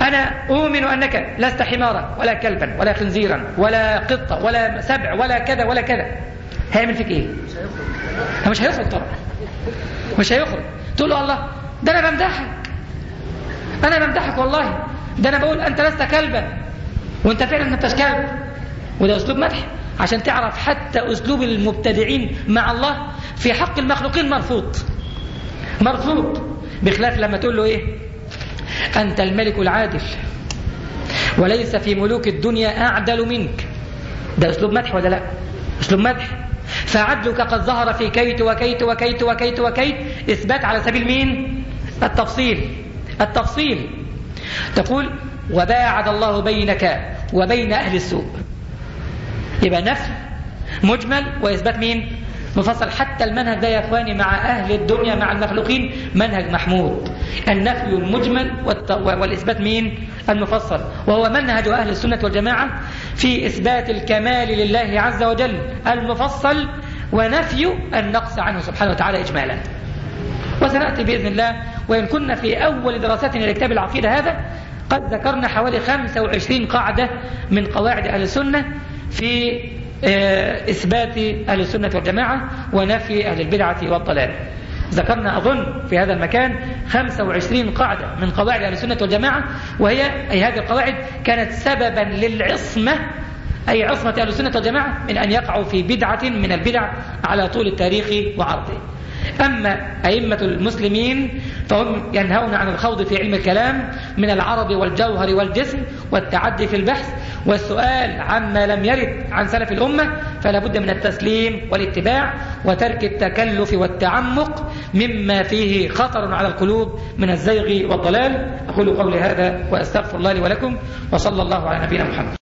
أنا أؤمن أنك لست حمارا ولا كلبا ولا خنزيرا ولا قطة ولا سبع ولا كذا ولا كذا، هيعمل فيك إيه؟ مش هيخرج طبعا، مش هيخرج. تقول له الله ده أنا بمدحك، أنا بمدحك والله، ده أنا بقول أنت لست كلبا وأنت فعلا ما أنتش كلب. وده أسلوب مدح، عشان تعرف حتى أسلوب المبتدعين مع الله في حق المخلوقين مرفوض مرفوض، بخلاف لما تقول له إيه؟ أنت الملك العادل وليس في ملوك الدنيا أعدل منك. ده أسلوب مدح ولا لا؟ أسلوب مدح. فعدلك قد ظهر في كيت وكيت وكيت وكيت وكيت، إثبات على سبيل مين؟ التفصيل. التفصيل تقول وباعد الله بينك وبين أهل السوء، يبقى نفي مجمل وإثبات مين؟ مفصل. حتى المنهج ده يا أخواني مع أهل الدنيا مع المخلوقين منهج محمود، النفي المجمل والإثبات مين؟ المفصل. وهو منهج أهل السنة والجماعة في إثبات الكمال لله عز وجل المفصل ونفي النقص عنه سبحانه وتعالى إجمالا. وسنأتي بإذن الله، وإن كنا في أول دراساتنا لكتاب العقيدة هذا قد ذكرنا حوالي خمسة وعشرين قاعدة من قواعد أهل السنة في إثبات أهل السنة والجماعة ونفي أهل البدعة والضلال. ذكرنا أظن في هذا المكان خمسة وعشرين قاعدة من قواعد أهل السنة والجماعة، وهي أي هذه القواعد كانت سببا للعصمة، أي عصمة أهل السنة والجماعة من أن يقعوا في بدعة من البدع على طول التاريخ وعرضه. أما أئمة المسلمين فهم ينهون عن الخوض في علم الكلام من العرض والجوهر والجسم والتعدي في البحث والسؤال عما لم يرد عن سلف الأمة، فلا بد من التسليم والاتباع وترك التكلف والتعمق مما فيه خطر على القلوب من الزيغ والضلال. أقول قولي هذا وأستغفر الله لي ولكم، وصلى الله على نبينا محمد.